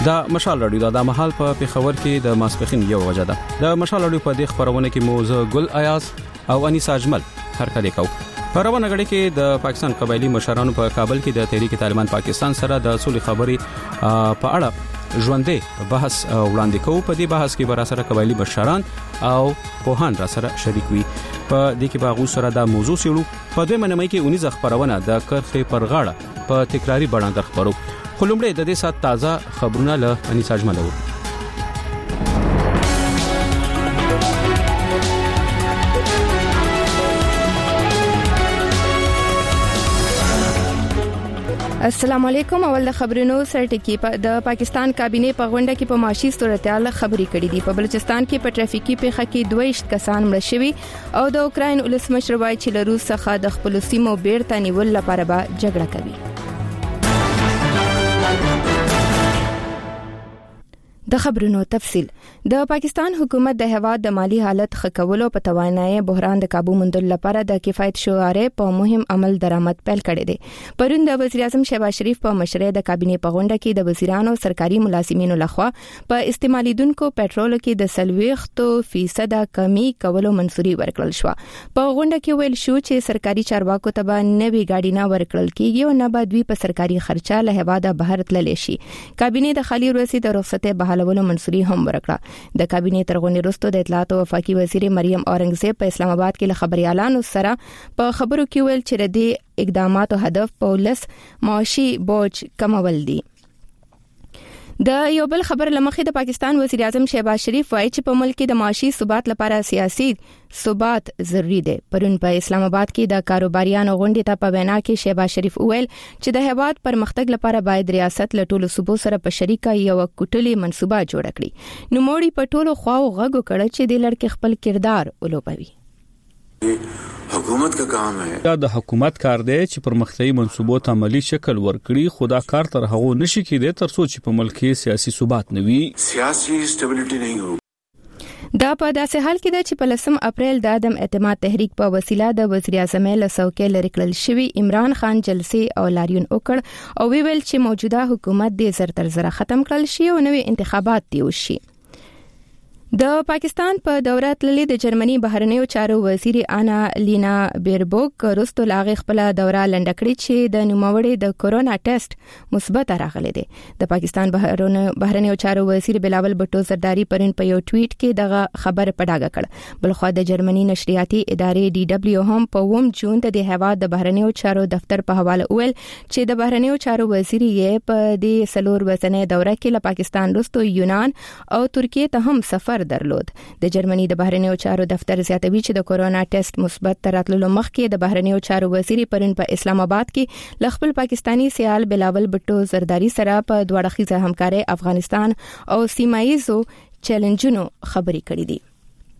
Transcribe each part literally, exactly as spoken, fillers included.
د مشال رادیو د مهال په پیښور کې د ماسپخین یو وجه ده. د مشال رادیو په دې خبرونه کې موزه ګل ایاز او انیس اجمل هرکلی کو. په روانه غړي کې د پاکستان قبایلی مشرانو په کابل کې د تحریک طالبان پاکستان سره د سولې خبري په اړه ژوندې بحث وړاندې کوي. په دې بحث کې بر سره قبایلی مشران او پوهان را سره شریک وي. په دې کې باغو سره د موضوع سیړو په دوه منمه کې اونیز خبرونه د کرخې پر غاړه په تکراری بڼه درخبرو. خلومړې د دې سات تازه خبرونه له انیس اجمل وو. السلام علیکم. اول د خبرونو سرټکی د پاکستان کابینه په غونډه کې په معاشي صورتحال خبري کړې دي. په بلوچستان کې په ټریفیکي پیښه کې دوه کسان مړ شوي او د اوکراین ولسمشر وایي چې له روس څخه د خپل سیمو بیرته نیول لپاره به جګړه کوي. د خبرونو تفصیل. د پاکستان حکومت د هواد د مالی حالت خکولو په توانایي بحران د قابو موندل لپاره د کفایت شعارې په مهم عمل درآمد پیل کړی دی. پرون د وزیر اعظم شهباز شریف په مشرۍ د کابینه په غونډه کې د وزیرانو سرکاري ملازمینو لخوا په استعمالیدونکو پېټرول کې د سلويختو فیصد کمی کولو منځوري ورکړل شو. په غونډه کې ویل شو چې سرکاري چارواکو ته به نوي ګاډي نه ورکړل کیږي او نه به دوی په سرکاري خرچه له هواد بهر تللی شي. کابینه د خالي روسي د رخصتې بحالولو منځوري هم ورکړه. د کابینه ترغونې وروسته د اطلاعات او وفاقي وزیر مریم اورنګزیب په اسلام آباد کې له خبريالانو سره په خبرو کې ویل چې د دې اقداماتو هدف پولس معاشي بوج کمول دي. د یو بل خبر لمخې د پاکستان وزیر اعظم شهباز شریف وایي چې په ملک کې د معاشي ثبات لپاره سیاسي ثبات ضروری دی. پرون په اسلام آباد کې د کاروباریانو غونډې ته په وینا کې شهباز شریف وویل چې د هیواد پرمختګ لپاره باید ریاست له ټولو صوبو سره په شریکه یو کټلي منصوبه جوړ کړي. نو موړي په ټولو خواو غږ کړ چې د لړک خپل کردار ولوبوي. حکومت کا کام ہے. دا د حکومت کار دی چې پرمختګي منصوبو ته عملی شکل ورکړي. خدا کار تر هغه نشي کېدی تر څو چې په ملک کې سیاسي ثبات نه وي. سیاسي سټیبلیټی نه وي. دا په داسې حال کې ده چې په لسم اپریل د عدم اعتماد تحریک په وسیله د وزیر اعظم له څوکۍ لرې کړل شوی عمران خان جلسې او لاریون وکړ او ویل چې موجوده حکومت د زر تر زر ختم کړل شي او نوې انتخابات دی وشي. د پاکستان په دوره تللې د جرمني بهرنیو چارو وزیر انا لینا بیربوک رستو لاغ خپل دوره لنډکړي چې د نوموړي د کورونا ټیسټ مثبت راغلی دی. د پاکستان بهرنیو چارو وزیر بلاول بټو زرداری پرون په یو ټویټ کې دغه خبر پډاګه کړ. بلخو د جرمني نشریاتي ادارې ډي دبليو هم په اووم جون د هواد د بهرنیو چارو دفتر په حواله ویل چې د بهرنیو چارو وزیر یې په دې سلور ورځې دوره کې له پاکستان رستو یونان او ترکیه ته هم سفر درلود. د جرمني د بهرنیو چارو دفتر زیاتوي چې د کورونا ټیسټ مثبت تراتلو مخکې د بهرنیو چارو وزیر پرون په اسلام آباد کې ل خپل پاکستانی سیال بلاول بټو زرداری سره په دوه اړخیزه همکاري افغانستان او سیمایي چیلنجونو خبري کړې دي.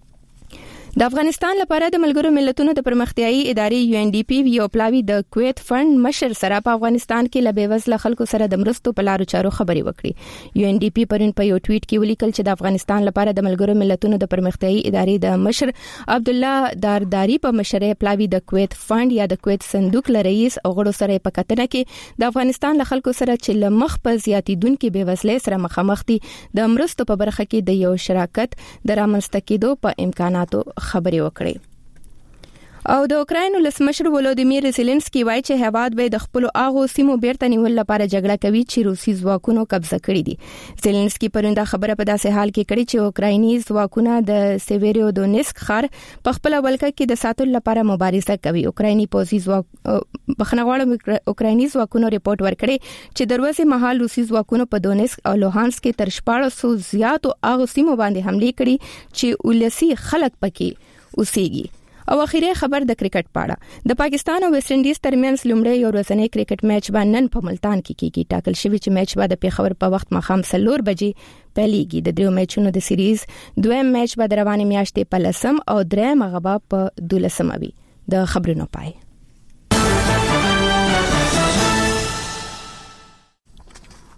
د افغانستان لپاره د ملګرو ملتونو د پرمختیايي ادارې یو ان ډي پی یو پلاوی د کویت فند مشر سره په افغانستان کې ل بیوزله خلکو سره د مرستو په لارو چارو خبري وکړي. یو ان ډي پی پرون په یو ټویټ کې ولیکل چې د افغانستان لپاره د ملګرو ملتونو د پرمختیايي ادارې د مشر عبد الله دارداری په مشرۍ پلاوی د کویت فند یا د کویت صندوق ل رئیس او غړو سره په کتنه کې د افغانستان ل خلکو سره چې ل مخ په زیاتیدونکو بیوزله سره مخامخ دي د مرستو په برخه کې د یو شراکت د رامنځته کېدو په امکاناتو خبري وکړي. او د اوکراین ولسمشر ولودیمیر زيلنسکي وایي چې هیواد به د خپل اغو سیمو بیرته نیول لپاره جګړه کوي چې روسي ځواکونو قبضه کړې دي. زيلنسکي پرونده خبره په داسې حال کې کړې چې اوکرایني ځواکونه د سیویرو دونیسک ښار په خپل ولکه کې د ساتلو لپاره مبارزه کوي. اوکرایني پوځي ځواک بخنغواړو اوکرایني ځواکونو ریپورت ورکړي چې دروازه مهال روسي ځواکونو په دونیسک او لوهانسک کې تر شپږ سوه زیاتو اغو سیمو باندې حمله کړې چې ولسی خلک پکې اوسېږي. او اخیری خبر د کرکټ پاړه. د پاکستان او ویسټ انډیز ترمنځ لومړی یو ورځنی کرکټ میچ باندې نن په ملتان کې کیږي. ټاکل شوی چې میچ به د پیښور په وخت مخام سلور بجې پیلېږي. د دریو میچونو د سیریز دویم میچ به د روانې میاشتې په لسم او دریم غبا په دولسم وي. د خبرونو پای.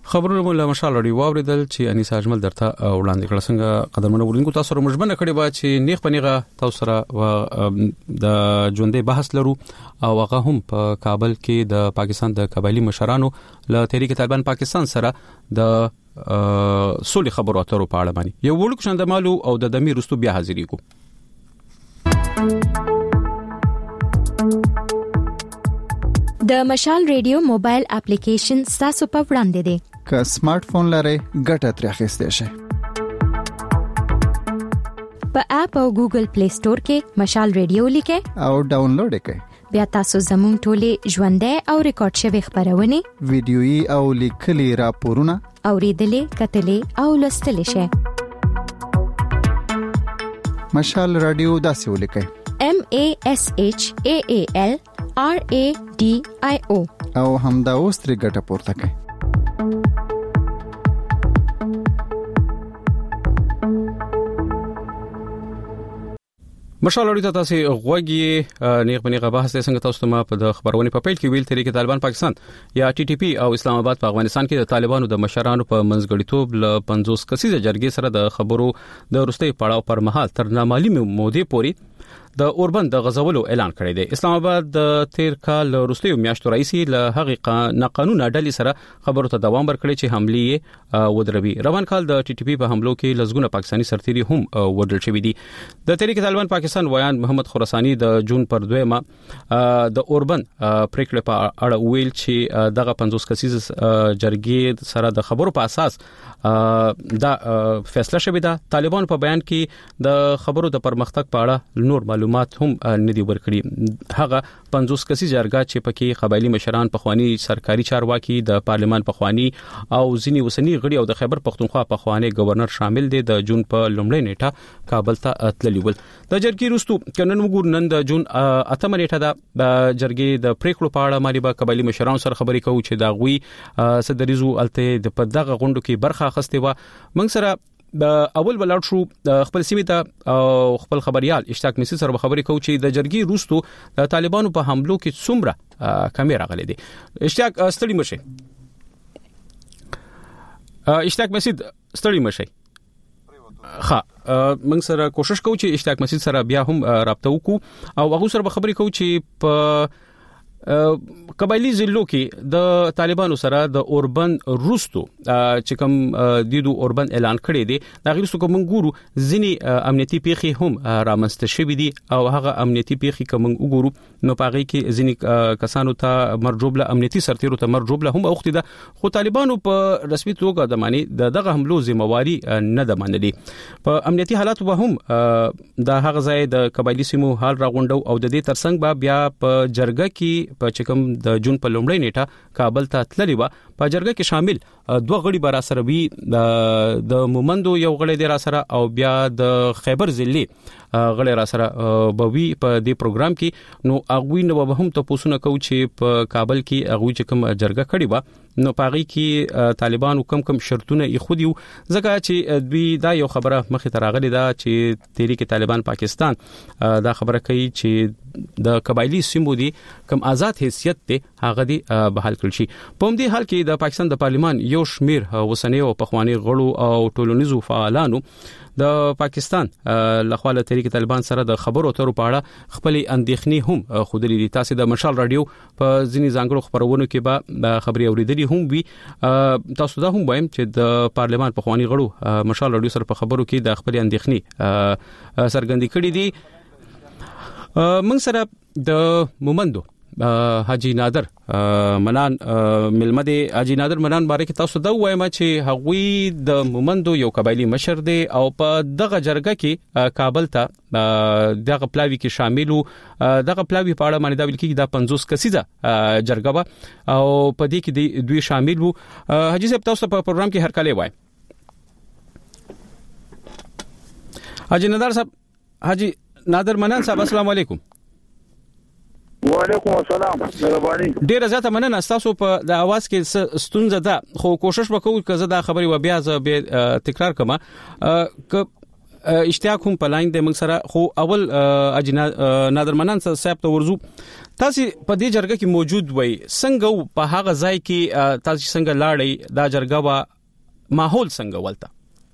خبرونه مو له مشال لري واوریدل چې انیس اجمل درته وړاندې کړل څنګه قدرمنو ورینکو تاسو سره مجبنه کړی با چې نیغ پنیغه تاسو سره د ژوندې بحث لرو او هغه هم په کابل کې د پاکستان د قبایلی مشرانو له تحریک طالبان پاکستان سره د سولې خبرو اترو په اړه باندې یو وړوک شاندمالو او د دمي رستو بیا حاضرې کو. د مشال ریډیو موبایل اپلیکیشن تاسو په وړاندې دی. که سمارټ فون لرئ ګټه ترې اخیستئ شئ. په اپ او ګوګل پلی سٹور کې مشال ریډیو لیکئ او ډاونلوډ یې کړئ. بیا تاسو زموږ ټولې ژوندۍ او ریکارډ شوی خبرونه ویډیويي او لیکلي راپورونه اوریدلې کتلې او لوستلې شئ. مشال رادیو داسې ولیکئ M A S H A A L R A D I O او همدا اوس ترې ګټه پورته کړئ. مشال لري تاسو غوږی نیغ بنیغه بحث څنګه تاسو ته په د خبرونه په پیل کې ویل تحریک طالبان پاکستان یا ټي ټي پی او اسلام آباد په افغانستان کې د طالبانو د مشرانو په منځګړیتوب ل پنځوس کسیزه جرګې سره د خبرو د وروستي پړاو پر مهال تر نامعلوم مودې پورې د اوربند د غزولو اعلان کړی دی. اسلام آباد د تیر کال وروستي میاشتو رئیسي له هغه ناقانونه ډلې سره خبرو ته دوام ورکړي چې حمله ودروي. روان کال د ټي ټي پی په حملو کې لزګونه پاکستاني سرتيري هم وډل شوی دي. د تحریک طالبان پاکستان ویان محمد خراساني د جون پر دویمه د اوربند پریکړه په اړه ویل چې دغه پنځوس کسیز جرګې سره د خبرو په اساس دا فیصله شوې ده. طالبان په بیان کې د خبرو د پرمختګ په اړه نور معلومات هم ندي ورکړي. هغه پنځوس کسیز جرګه چې پکې قبایلی مشران پخوانی سرکاري چارواکي د پارلمان پخوانی او ځینی وسنی غړي او د خیبر پختونخوا پخوانی گورنر شامل دي د جون په لومړۍ نیټه کابل ته تللی ول. د جرګې رستو کنن وګور نن د جون اتمه نیټه د جرګې د پریکړو په اړه مالي با قبایلی مشران سره خبرې کوي چې دا غوي صدریزو الته د پدغه غونډو کې برخه اخستې و. موږ سره د اول بلاد شو خپل سیمه ته او خپل خبريال اشتاق مسی سره خبرې کوي چې د جرګې روستو د طالبانو په حملو کې څومره کیمرا غلې دي. اشتاق ستړي مشه اشتاق مسی ستړي مشه ها موږ سره کوشش کوو چې اشتاق مسی سره بیا هم رابطه وکړو او هغه سره خبرې کوي چې په قبایلی ضلعو کې د طالبانو سره د اوربند روستو چې کوم د دو اوربند اعلان کړی دی دا غیرستو کوم ګورو ځینی امنیتي پیخي هم رامنځته شوی دي او هغه امنیتي پیخي کوم وګورو نو پاغي کې ځینی کسانو ته مرجوبله امنیتي سرتیرو ته مرجوبله هم اوختي ده خو طالبانو په رسمي توګه د معنی دغه حملو ذمہواری نه ده منلي. په امنیتي حالات به هم د هغه ځای د قبایلی سیمو حال راغونډو او د دې ترڅنګ به بیا په جرګه کې په چکم د جون په لومړۍ نیټه کابل ته تللی و. په جرګه کې شامل دوه غړي بر سره وی د مومندو یو غړي د را سره او بیا د خیبر ضلع غړي را سره بوي په دې پروګرام کې. نو اغوی نو به هم ته پوښتنه کوي چې په کابل کې اغوی چې کوم جرګه کړي و نو پاغي کې طالبانو کم کم شرطونه یې خو دیو ځکه چې دوی دا یو خبره مخې ته راغلي ده چې تحریک طالبان پاکستان دا خبره کوي چې د قبایلی سیمو دي کم آزاد حیثیت ته هغه دي بحال کړل شي. په همدې حال کې د پاکستان د پارلمان یو شمیر وسنۍ او پخوانی غړو او ټولنیزو فعالانو د پاکستان لخوا له تحریک طالبان سره د خبرو اترو په اړه خپل اندېښنې هم خودلې دي. تاسو د مشال رادیو په ځینی ځانګړو خبرونو کې به خبري اوریدلې هم وي. تاسو دا هم وایم چې د پارلمان په خواني غړو مشال رادیو سره په خبرو کې د خپل اندېښنې سرګندې کړې دي. موږ سره د مومندو حاجی نادر منان ملمده حاجی نادر منان باره کې تاسو دا وایم چې هغوی د مومندو یو قبایلی مشر دی او په دغه جرګه کې کابل ته دغه پلاوی کې شاملو دغه پلاوی په اړه باندې دا ویل کېږي دا پنځوس کسیزه جرګه و او په دې کې دوی شامل وو. حاجی صاحب تاسو په پروګرام کې هر کله وای حاجی نادر صاحب حاجی نادر منان صاحب السلام علیکم. وعلیکم السلام. مهرباني. ډیر زیاته مننه تاسو په د اواز کې ستونزه ده خو کوشش وکړو چې زه دا خبري و بیا ز به تکرار کما ک اشتیاق هم په لاین د موږ سره خو اول اجنا نادر منان صاحب ته ورزو تاسو په دې جرګه کې موجود وای څنګه په هغه ځای کې تاسو څنګه لاړی دا جرګه وا ماحول څنګه ولته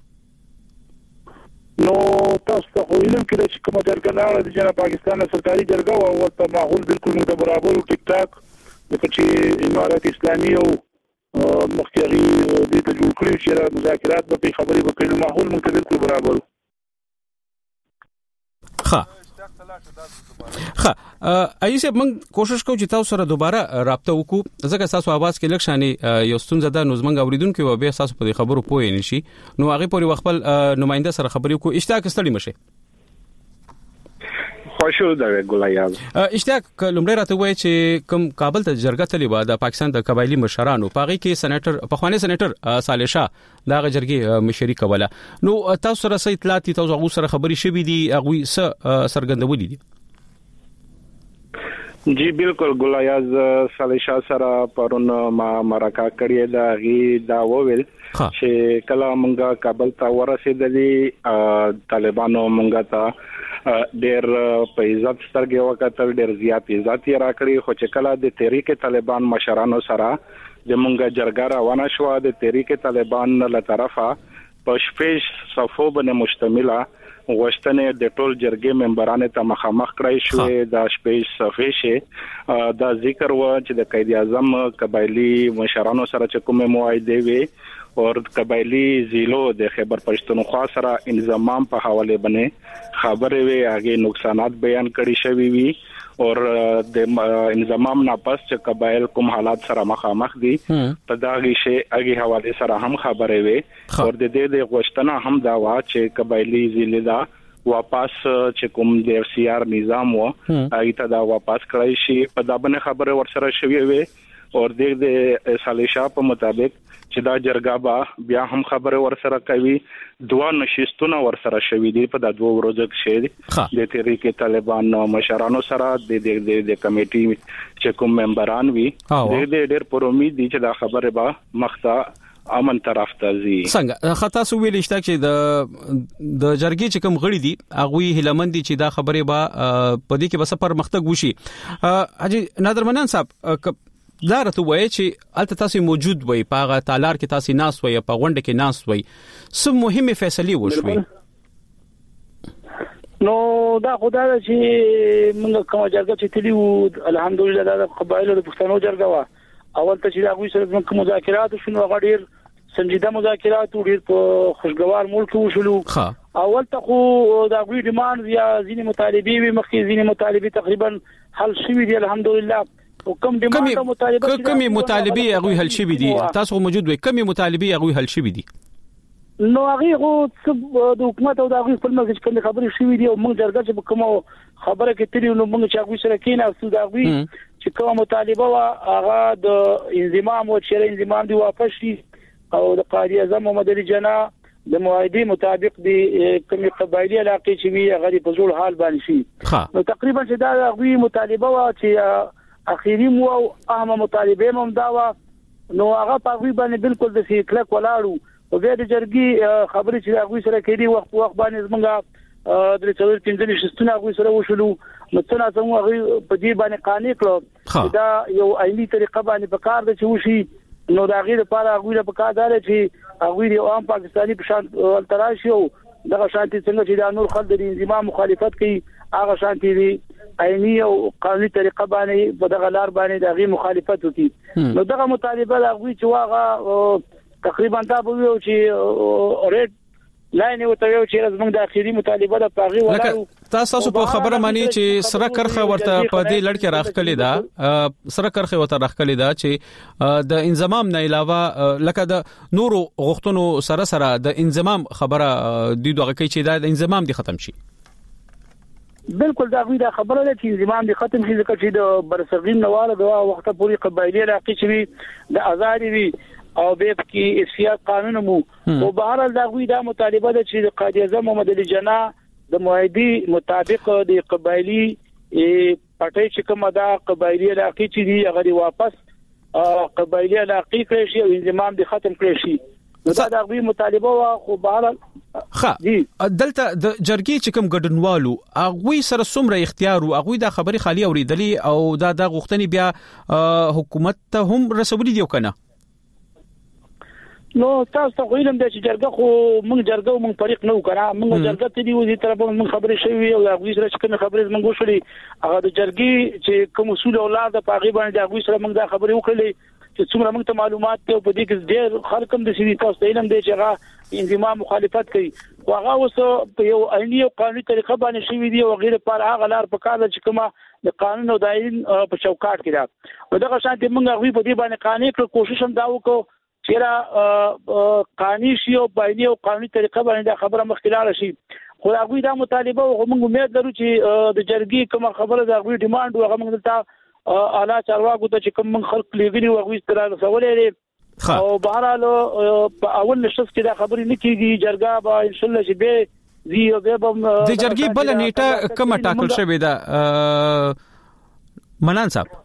نو تاسو ته خو علم کې چې کومه جرګه لاړه د جناب پاکستان سرکاري جرګه او ورته ماحول بالکل مو برابر او ټیک ټاک د چې امارات اسلامي او مخکري د جوړ کړی چې مذاکرات په خبرې وکړي نو ماحول مو بالکل برابر ښه ښه ایسه موږ کوشش کوو چې تاسو سره دوباره رابطه وکړو ځکه تاسو आवाज کې لکشانې یو ستونزه ده نو زمنګ اوریدونکو او به تاسو په خبرو پوه نه شي نو هغه پورې خپل نماینده سره خبرې وکړو اشتیاق ستړي مشه خوشو ده ګولایاز اشتیاق لومړی راته وایي چې کوم کابل ته جرګه تللی و د پاکستان د قبایلی مشرانو پاغي کې سېنیټر پخوانی سېنیټر صالح شاه دا جرګي مشري کوله نو تاسو سره سې اطلاعات تاسو هغه سره خبري شوې دي هغه س سرګندولې دي جی بالکل ګولایاز صالح شاه سره پرون ما مرکه کړی دا غي دا وویل چې کله مونږه کابل ته ورسېدلې طالبانو مونږه ته ډېر په عزت سترګې وکړل ډېر زیات عزت یې راکړي خو چې کله د تحریک طالبان مشرانو سره د مونږه جرګه روانه شو د تحریک طالبان له طرفه په شپږ صفو باندې مشتمله غوښتنې د ټول جرګې ممبرانو ته مخامخ کړای شو د شپږ صفې شه دا ذکر و چې د قائد اعظم قبایلی مشرانو سره چې کومه معاهده وي او قبایلی ضلعو د خیبر پښتونخوا سره انضمام په حواله باندې خبرې وي هغه نقصانات بیان کړي شوی وي او د انضمام نه پس چې قبایل کوم حالات سره مخامخ دي په داغي شي هغه حواله سره هم خبرې وي او د دې د غوښتنه هم دا وا چې قبایلی ضلع واپس چې کوم د اف سی آر نظام وو هغه ته دا واپس کړی شي په دا باندې خبره ورسره شوی وي او د صالح شاه په مطابق چې دا جرګه با بیا هم خبره ورسره کوي دوا نشستونه ورسره شوي دي په د دوه ورځو کې د تحریک طالبان مشرانو سره د د د کمیټي چې کوم ممبران وي د ډېر پر امید دي چې دا خبره با مخته امن طرف ته زی څنګه خطا سو ویل اشتاق چې د د جرګې چې کوم غړي دي هغه هلمند دي چې دا خبره با په دې کې بس پر مختګ وشي حاجی نادر منان صاحب دا راته وایي چې الته تاسو موجود وای په تالار کې تاسو ناس وای په غونډه کې ناس وای سم مهمه فیصله وشوي نو دا خدای چې موږ کوم جرګه چې تلیو الحمدلله دا قبایلو د پښتنو جرګه وا اول ته چې دا غوي سره موږ مذاکرات شنو غډیر سنجیده مذاکرات ډیر په خوشګوار ملک وشلو اول ته خو دا غوي ډیماند یا ځینې مطالبه وي مخکې ځینې مطالبه تقریبا حل شوي دي الحمدلله کوم ډیماند مطالبه کومي مطالبه هغه حل شوي دي تاسو موجود وي کومي مطالبه هغه حل شوي دي نو هغه غو د حکومت او د هغه خپل مګج کوم خبرې شوي دي او موږ جرګه چې کوم خبره کې تری نو موږ چې هغه سره کېنا او د هغه چې کوم مطالبه وا هغه د انضمام او چیرې انضمام دی واپس شي او د قاضي اعظم محمد علي جنا د معاهده مطابق د کوم قبایلی علاقې چې وی هغه په ټول حال باندې شي نو تقریبا چې دا هغه مطالبه وا چې اخیری مو او اهم مطالبه هم دا وا نو هغه په وی باندې بالکل د سیکلک ولاړو او بیا د جرګي خبرې چې هغه سره کېدی وخت وخت باندې زمونږه د څلور پنځه شستونه هغه سره وشلو نو څنګه څنګه په دې باندې قانې کړو دا یو عیني طریقه باندې په کار د چوشي نو دا غیر لپاره هغه په کار دار چې هغه یو عام پاکستاني په شان تراشي او دغه شانتي څنګه چې د نور خلک د انضمام مخالفت کوي هغه شانتي دي عیني او قانوني طریقه باندې په دغه لار باندې دغه مخالفت وکړي نو دغه مطالبه هغه چې واغه تقریبا دا به یو چې ریټ لاین یو ته یو چې زموږ د اخیری مطالبه د پاغي ولاړو تاسو په خبره مانی چې سره کرخه ورته په دې لړ کې راخکلې ده سره کرخه ورته راخکلې ده چې د انضمام نه علاوه لکه د نورو غوښتنو سره سره د انضمام خبره د دوه کوي چې د انضمام دي ختم شي بالکل دا غوډه خبره ده چې انضمام دي ختم شي ځکه چې د برسغین نواله د وخت پورې قبایلی علاقې چې د آزادي وي او به کې اسیا قانون مو او بهر دا غوي دا مطالبه ده چې قاضي اعظم محمد علي جنا د معاهده مطابق د قبایلی پټي چې کومه دا قبایلی علاقې چې دی هغه واپس قبایلی علاقې کړی شي او انضمام دي ختم کړی شي دا د غوي مطالبه وا خو بهر ها دلته د جرګي چې کوم ګډنوالو هغه سره څومره اختیار او هغه د خبري خالی اوریدلې او دا د غوښتنې بیا حکومت ته هم رسولي دی کنه. نو تاسو ته ویلم چې جرګه خو موږ جرګه موږ طریق نه وکړه موږ جرګه ته دی وزیر طرف موږ خبرې شوی او هغه سره چې کوم خبرې موږ وشړي هغه د جرګي چې کوم اصول اولاد په هغه باندې هغه سره موږ دا خبرې وکړلې چې څومره موږ ته معلومات ته په دې کې ډېر خلک هم د سړي تاسو ته علم دی چې هغه انضمام مخالفت کوي او هغه اوس په یو عیني او قانوني طریقه باندې شوی دی او غیر پر هغه لار په کار چې کومه د قانون او د آئین په چوکاټ کې ده او دغه شانتي موږ هغه په دې باندې قانوني کوشش هم دا وکړو چې را قانوني شی او عیني او قانوني طریقه باندې خبره مخکلاله شي خو هغه دا مطالبه او موږ امید لرو چې د جرګي کوم خبره د هغه ډیماند او هغه موږ ته اعلی چارواکو ته چې کوم خلک لګني او هغه ستاره رسولې او بهرالو په اول نشست کې دا خبرې نه کیږي جرګه به ان شاء الله چې به زی او به د جرګي بل نیټه کومه ټاکل شوې ده منان صاحب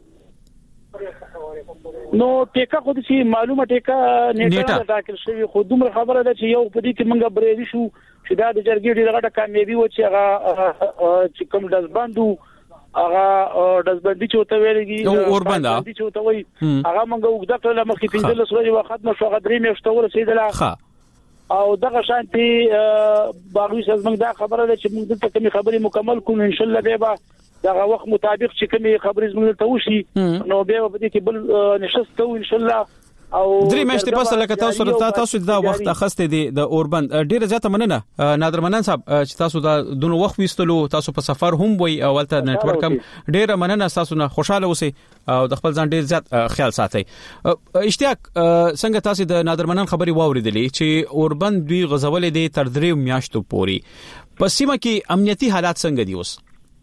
نو ټیکا خو دې معلومه ټیکا نیټه ټاکل شوې خو دومره خبره ده چې یو په دې کې موږ برېدي شو چې دا د جرګي ډیره غټه کامیابی و چې هغه چې کوم دزبندو هغه دزبندي چې وته ویلږي او اوربندا چې وته وي هغه موږ وګدا کړل مخکې پنځه ورځې وخت نو شو غدري مېشته ورسېدله او دغه شانتي باغوي سز موږ دا خبره ده چې موږ دلته کومي خبري مکمل کوو ان شاء الله به دغه وخت مطابق چې کومي خبرې موږ ته وشي نو به په دې کې بل نشست کوو ان شاء الله او درې میاشتې پس لکه تاسو رته تاسو دا وخت اخسته دي د اوربند ډیره زیاته مننه نادر منان صاحب چې تاسو دا دونو وخت وستلو تاسو په سفر هم وي او ولته نت ورک هم ډیره مننه تاسو نه خوشاله اوسئ او د خپل ځان ډیر زیات خیال ساتئ. اشتیاق څنګه تاسو د نادر منان خبري واوریدلې چې اوربند دوی غزولې دي تر درې میاشتو پوري په سیمه کې امنیتي حالات څنګه دي اوس؟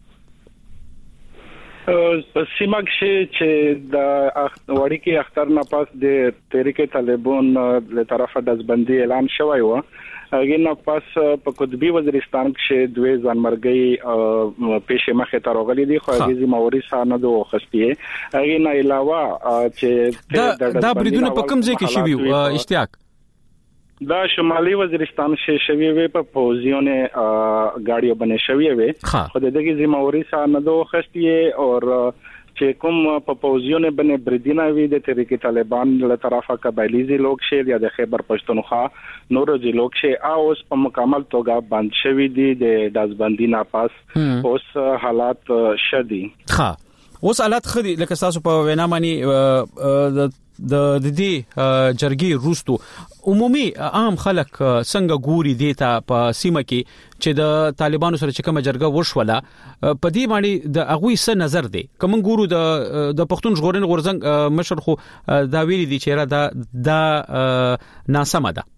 سیمه کې چې د وړي کې اختر نه پاس د تحریک طالبان له طرفه دزبندي اعلان شوی و هغه نه پاس په قطبی وزیرستان کې دوه ځانمرګي پیښې مخه ته راغلي دي خو هغه زموري سند او خستیه هغه نه علاوه چې دا بریدونه په کوم ځای کې شوی اشتیاق دا شمالي وزیرستان کې شوی وي په پوزیونه گاډیو باندې شوی وي خو دغه زموري سند او خستیه او چې کوم په پوزیونه باندې بریدینه وی د تحریک طالبان له طرفه قبایلی لوک شهر یا د خیبر پښتونخوا نور ځای لوک شهر اوس په مکمل توګه بند شوی دي د دازبندي نه پاس اوس حالات شدي ها اوس حالات خدي لکه تاسو په وینا باندې د دې جرګي روستو عمومي عام خلک څنګه ګوري دیتا په سیمه کې چې د طالبانو سره چې کومه جرګه وشوله په دې باندې د اغوی څه نظر دی کوم ګورو د د پښتون ژغورن غورزنګ مشر خو دا ویلي دي چې را دا د ناسمه ده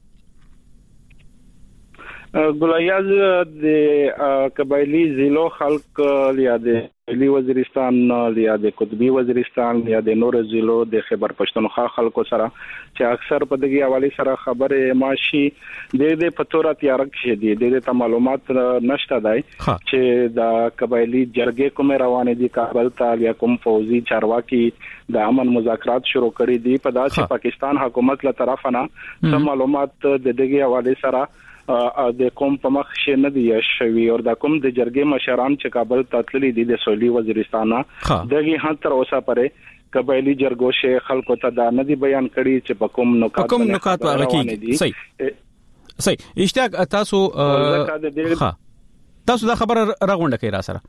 ګلایاز د قبایلی ضلعو خلک یا د ملي وزیرستان یا د قطبی وزیرستان یا د نور ضلعو د خیبر پښتونخوا خلکو سره چې اکثر په دغه حواله سره خبره ماشي د دې پتوره تیار کړي دي د معلومات نشته دی چې د قبایلی جرګې کوم روانه دي کابل ته یا کوم فوزي چارواکي د امن مذاکرات شروع کړي دي په داسې پاکستان حکومت له طرفه نه سم معلومات د دغه حواله سره د کوم په مخ شي نه دی شوی او د کوم د جرګې مشران چې کابل ته تللي دي د سولي وزیرستان دغه هان تر اوسه پرې قبایلی جرګو شه خلکو ته دا نه دی بیان کړي چې په کوم نکات کوم نکات راکې صحیح صحیح اشتیاق تاسو ها تاسو دا خبر راغونډه کوي را سره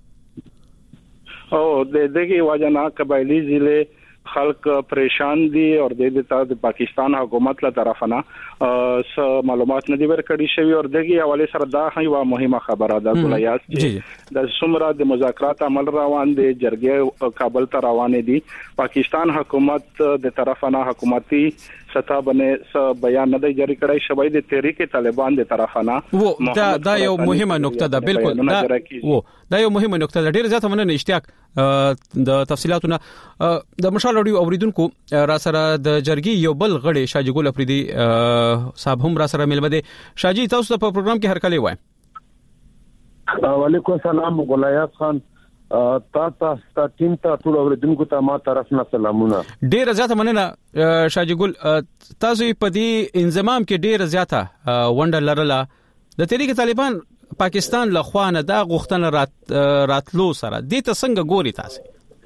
او د دغه واجنا قبایلی ضلع خلق پریشان دي او د دې د پاکستان حکومت له طرف نه س معلومات نه دي ورکړي شوی او دغه حواله سره دا یو مهمه خبره ده ګلایاس چې د سمرا د مذاکرات عمل روان دي جرګې کابل ته روان دي پاکستان حکومت د طرف نه حکومتي سطح باندې س بیان نه دی جاری کړی شوی د تحریک طالبان د طرف نه دا دا یو مهمه نقطه ده بالکل دا و دا یو مهمه نقطه ده ډیر زیات مننه اشتیاق د تفصيلاتونه د مشال اوري اوریدونکو را سره د جرګي یو بل غړي شاجي ګل افریدي صاحب هم را سره ملمه دي شاجي تاسو په پروګرام کې هر کله وای وعلیکم السلام غلایات خان تا تا ټیم ته ټول اوریدونکو ته ما طرف نه سلامونه. ډیر زیاته مننه شاجي ګل. تاسو په دې انضمام کې ډیر زیاته ونډه لرله. د تحریک طالبان پاکستان له خوا نه دا غوښتنه رات راتلو سره دې ته څنګه ګوري تاسو؟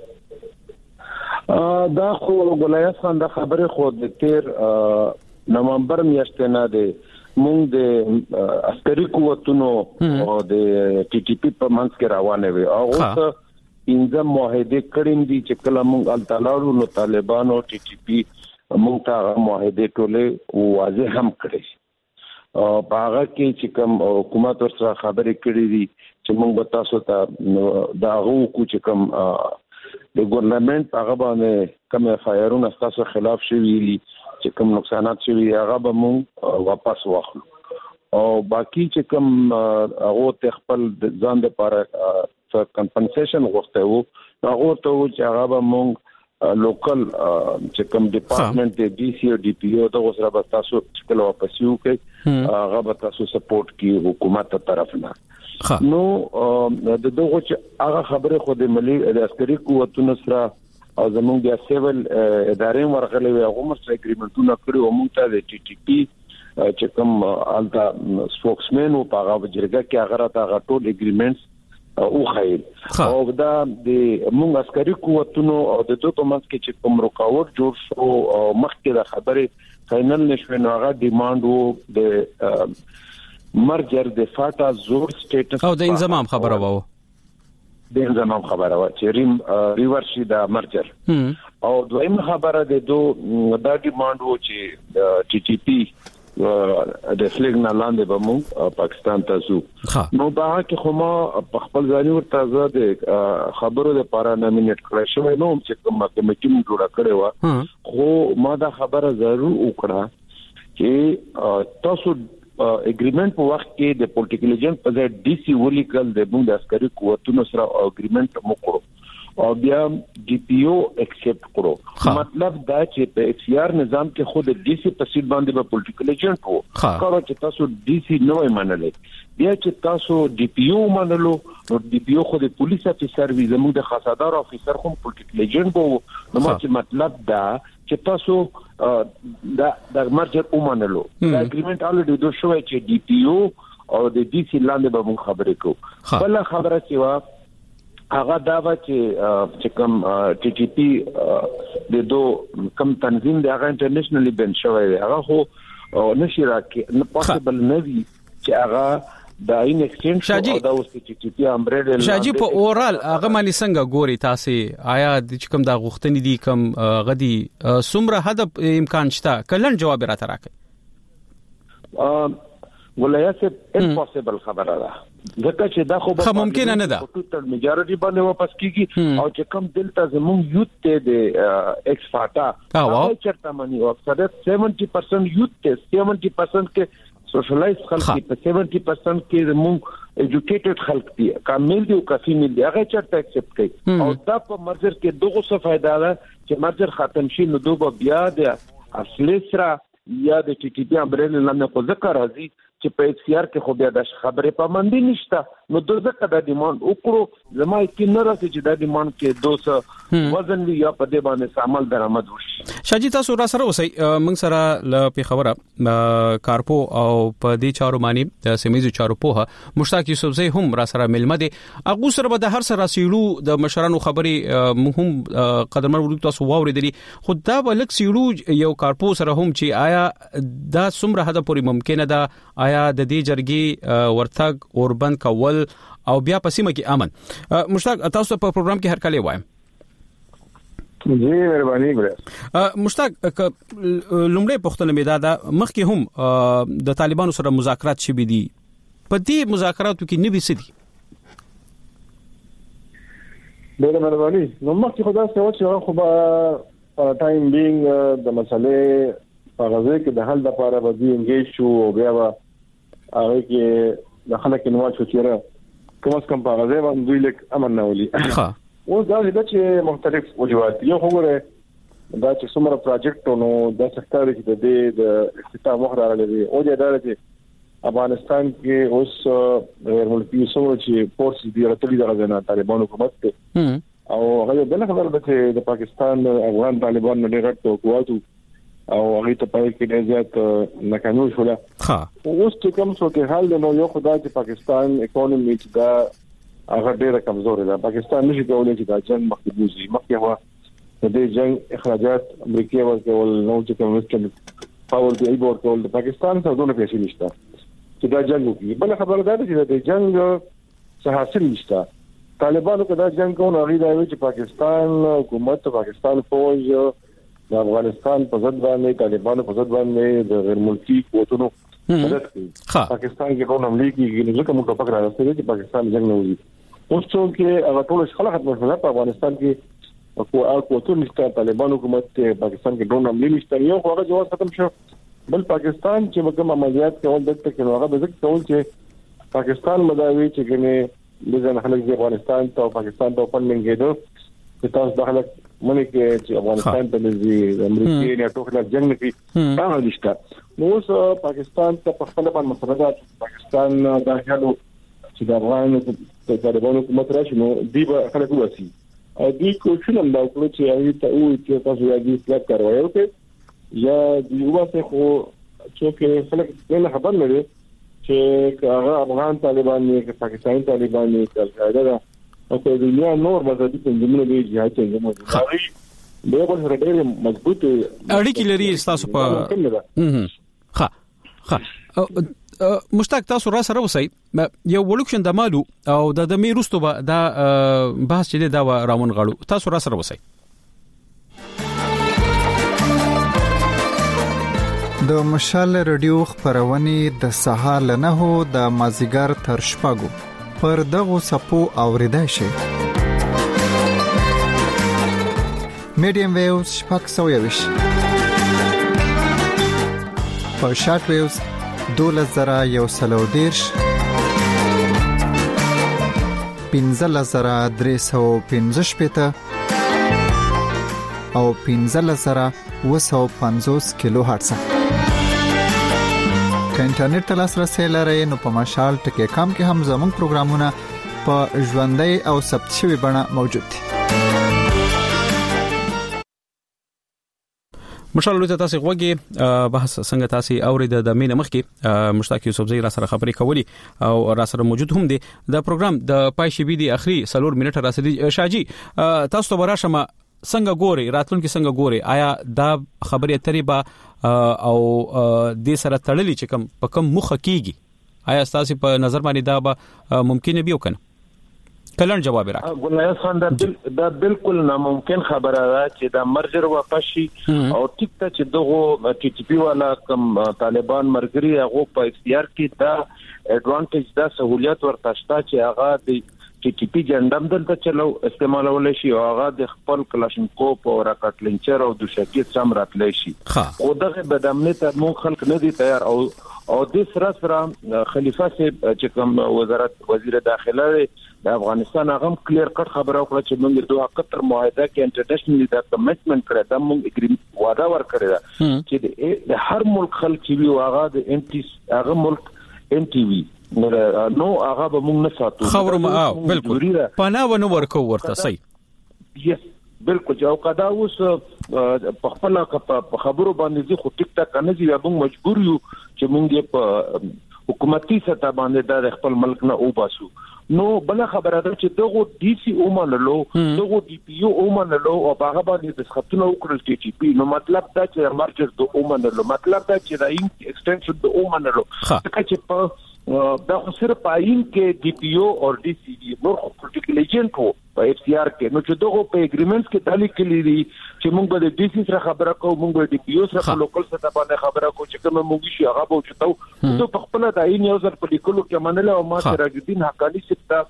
دا خو ولایت خان د خبره خو د تیر نومبر میاشتې نه دی مونږ د عسکري قوتونو او د ټي ټي پی په منځ کې روانه وي او اوس انځم معاهده کړم دي چې کله مونږ التلارو نو طالبانو ټي ټي پی مونږ ته معاهده ټوله واضح هم کړی او هغه کې چې کوم حکومت سره خبرې کړې دي چې مونږ تاسو ته دا غو کو چې کوم د ګورنمنت هغه باندې کوم فایرونه تاسو خلاف شوی دي چې کوم نقصانات شوی هغه به مونږ واپس واخلو او باقی چې کوم هغه ته خپل ځان د لپاره کمپنسیشن غوښته وو هغه ته چې هغه به مونږ لوکل چې کوم ډپارټمنټ دی ډي سي او ډي پی او د وسره به تاسو چې کله واپس یو کې هغه به تاسو سپورټ کی حکومت ته طرف نه نو د دغه چې هغه خبره خو د ملي د عسکري قوتونو سره او زموږ د سیول ادارې ورغلې وي هغه مر اګریمنټونه کړی او موږ ته د ټي ټي پی چې کوم التا سپوکسمن او هغه وجرګه کې هغه راته ټول اګریمنټس او خیر او دا د موږ عسکري قوتونو او د دوه په منځ کې چې کوم رکاوټ جوړ شو او مخکې د خبرې فائنل نشو نو هغه ډیماند وو د مرجر د فاټا زور سټیټس او د انضمام خبره وو د انضمام خبره وا چې ریم ریورسي د مرجر او دویم خبره د دو دا ډیماند وو چې ټي ټي پی د فلګ نه لاندې به مو پاکستان ته زو نو دا کې خو ما په خپل ځاني ورته زه د خبرو د پاره نامینټ کړی شوی نو چې کوم کمیټي مو جوړه کړې و خو ما دا خبره ضرور وکړه چې تاسو اګریمنټ په وخت کې د پولیټیکل ایجنټ په ځای ډي سی ولیکل د موږ د عسکري قوتونو سره اګریمنټ مو کړو او بیا ډي پی او ایکسپټ کړو مطلب دا چې په ایف سی آر نظام کې خود ډي سی په سیټ باندې به پولیټیکل ایجنټ وو کارو چې تاسو ډي سی نه منلې بیا چې تاسو ډي پی او منلو نو ډي پی او خود پولیس افیسر وي زموږ د خاصدار افیسر کوم پولیټیکل ایجنټ وو نو چې مطلب دا چې تاسو دا د مرجر او منلو دا اګریمنټ الریډي دوه شوی چې ډي پی او او د ډي سی لاندې به موږ خبرې کوو بل خبره چې وا هغه دا و چې چې کوم ټي ټي پی د دو کم تنظیم دی هغه انټرنیشنلی بن شوی دی هغه خو نشي راکې نه پوسیبل نه وی چې هغه د این ایکسچینج او دا اوس ټي ټي پی امبریډل شاجي په اورال هغه معنی څنګه ګوري تاسو آیا د کوم دا غوښتنې دي کوم غدي سمره هدف امکان شته کلن جواب راته راکړي ا ولایت امپوسیبل خبره ده ځکه چې دا خو به ممکن نه ده ټوټل میجارټي باندې واپس کیږي او چې کم دلته زموږ یوت ته د ایکس فاټا هغه چرته مانی او اکثر سبعین پرسنٹ یوت ته سبعین پرسنٹ کې سوشلایز خلک په سبعین پرسنٹ کې زموږ ایجوکیټډ خلک دي کامل دي او کافي مل دي هغه چرته ایکسپټ کوي او دا په مرجر کې دغه څه فائدہ ده چې مرجر ختم شي نو دوه بیا د اصلي سره یا د ټي ټي پی امبریل لاندې کو ذکر راځي چې په ایف سی آر کې خو بیا د خبرې پابندي نشته نو دوزه کده ډیماند وکړو زما کې نه راځي چې د ډیماند کې دوه وزن یا په دې باندې عمل درآمد وشي شاجي تاسو را سره اوسئ موږ سره ل په خبره کارپو او په دې چارو باندې د سیمایي چارو په مشتاق یوسفزئی هم را سره ملمه دي اغه سره به د هر سره سیړو د مشرانو خبرې مهم قدرمن ورو تاسو واوریدلی خو دا بلک سیړو یو کارپو سره هم چې آیا دا څومره حد پورې ممکن ده آیا د دې جرګي ورتګ اوربند کول او بیا پسیمه کې امن مشتاق تاسو په پروګرام کې هر کله وایم جی مهرباني ګره مشتاق لومړی پښتنه میدا ده مخکې هم د طالبانو سره مذاکرات شوي دي په دې مذاکراتو کې نوي څه دي ډېر مهرباني نو مخکې خدا څه چې خو په ټایم بینګ د مسلې په غزه کې د حل لپاره به دی انګیج شو او بیا به هغه کې د خلک نو چې چیرې کوم څه کوم په غزه باندې دوی لیک امن نه ولي ها اوس دا چې مختلف وجوهات یو خبره دا چې څومره پروجیکټونو د سکتور کې د دې د افتتاح مخ راغلي او دا چې افغانستان کې اوس غیر ملکی سمو چې فورس دی راتلي د غزنه طالبان حکومت ته او هغه بل خبر ده چې د پاکستان افغان طالبان نه ډېر قوتو او هغه ته پای کې ډېر زیات ناکامي شوله ها اوس چې کوم څه کې حال نو یو خدای چې پاکستان اکونومي دا هغه ډېر کمزور ده پاکستان نشي کولای چې دا جنگ مخکې بوزي مخکې هوا د دې جنگ اخراجات امریکا ورکول نو چې کوم څه پاور دی ایبور کول د پاکستان څخه دونه پیسې نشته چې دا جنگ وکړي بل خبره ده چې د جنگ څه حاصل نشته طالبانو کدا جنگ کوي هغه دی چې پاکستان حکومت پاکستان فوج د افغانستان په ضد باندې طالبانو په ضد باندې د غیر ملکی قوتونو مدد کوي پاکستان کې کوم عملی کیږي نو کوم ټاپک راځي چې پاکستان جنگ نه وي اوس چې هغه ټول خلک ختم شول په افغانستان کې او او قوتونه نشته طالبان حکومت پاکستان کې ډرون حمله نشته یو هغه جواز ختم شو بل پاکستان چې کوم عملیات کول دلته کې هغه به ځکه کول چې پاکستان مداوي چې ګنې د ځان خلک د افغانستان ته پاکستان ته فندینګ کېدو چې تاسو د خلک مونږ کې چې افغانستان ته د امریکای نه ټوکل جنگ نه کوي هغه نشته نو اوس پاکستان ته په خپل باندې مسله ده پاکستان داخلو چې د افغان ته طالبان حکومت راشي نو دی به خلک وسی او دې کوشش هم دا وکړي چې هغه ته وایي چې تاسو یې دې سلاب کاروي او کې یا دی واسه خو چې خلک نه خبر لري چې هغه افغان طالبان نه کې پاکستاني طالبان نه کې القاعده او په دنیا نور مذهبي تنظیمونه دی جهاد څنګه موجود دی به په ډېر مضبوط اړیکې لري تاسو په ها ها مشتاق تاسو را سره وسی یو ولکشن د مالو او د د میروستو به دا بحث چې دا راون غړو تاسو را سره وسی د مشال رادیو خبرونه د سهار نه هو د مازیګر تر شپږو پر دغه سپو اوریدای شي میډیم ویوز شپږ سو یوش پر شارټ ویوز دولس زره یو سلو دیرش پنځل زره درې سو پنځه شپېته او پنځل زره اوه سو پنځوس کیلو هرتز که انټرنیټ ته لاسرسي لرئ نو په مشال ټکی کام کې هم زموږ پروګرامونه په ژوندۍ او ثبت شوی بڼه موجود دي مشال لوی تاسو غوږی بحث څنګه تاسو اورید د مینه مخ کې مشتاق یوسف زئی را سره خبرې کولی او را سره موجود هم دي د پروګرام د پای شي بي دي اخري سلور منټه را سره شاجي تاسو ته براشم څنګه ګوري راتلونکي څنګه ګوري آیا دا خبرې اترې با او د سره تړلې چې کوم په کوم مخ کېږي آیا تاسو په نظر باندې دا به ممکن به وکنه کلن جواب راکړه ګلنایز خان دا دا بالکل ناممکن خبره ده چې دا مرجر واپس شي او ټیک ته چې دغه ټي ټي پی والا کم طالبان مرګري هغه په اختیار کې دا اډوانټیج دا سہولیت ورته شته چې هغه د ټي ټي پی جندم دلته چلو استعمالول شي او هغه د خپل کلاشینکوف او راکټ لنچر او د شکیت سم راتلی شي او دغه بدامنه ته مو خلک نه دي تیار او او د سره سره خلیفہ صاحب چې کوم وزارت وزیر داخله د افغانستان هغه کلیر کټ خبره وکړه چې موږ دوه قطر معاهده کې انټرنیشنل دا کمټمنټ کړی دا موږ اګریمنت وعده ورکړی دا چې د هر ملک خلک چې هغه د ان ټي هغه ملک ان ټي وي نو هغه به موږ نه ساتو خبره ما بالکل پناه ونه ورکو ورته صحیح یس بالکل جو قدا اوس په خپل په خبرو باندې خو ټیک ټاک نه دی موږ مجبور یو چې موږ په حکومتي سطح باندې د خپل ملک نه وباسو نو بل خبره ده چې دغه ډي سي او منلو دغه ډي پی او منلو او هغه باندې د خطونو وکړل ټي ټي پی نو مطلب دا چې مرجر د او منلو مطلب دا چې د ایکسټنشن د او منلو چې په دا صرف پاین کې ډي پی او او ډي سي ډي نو پروتوکول ایجنټ وو په اف سی آر کې نو چې دغه په اګریمنټ کې دالي کې لري چې موږ به د ډي سي سره خبره کوو موږ به ډي پی او سره لوکل سره باندې خبره کوو چې کوم موږ شي هغه به چتاو نو په خپل د عین یو ځل په لیکلو کې منله او ما سره راجدين حقانی سپتا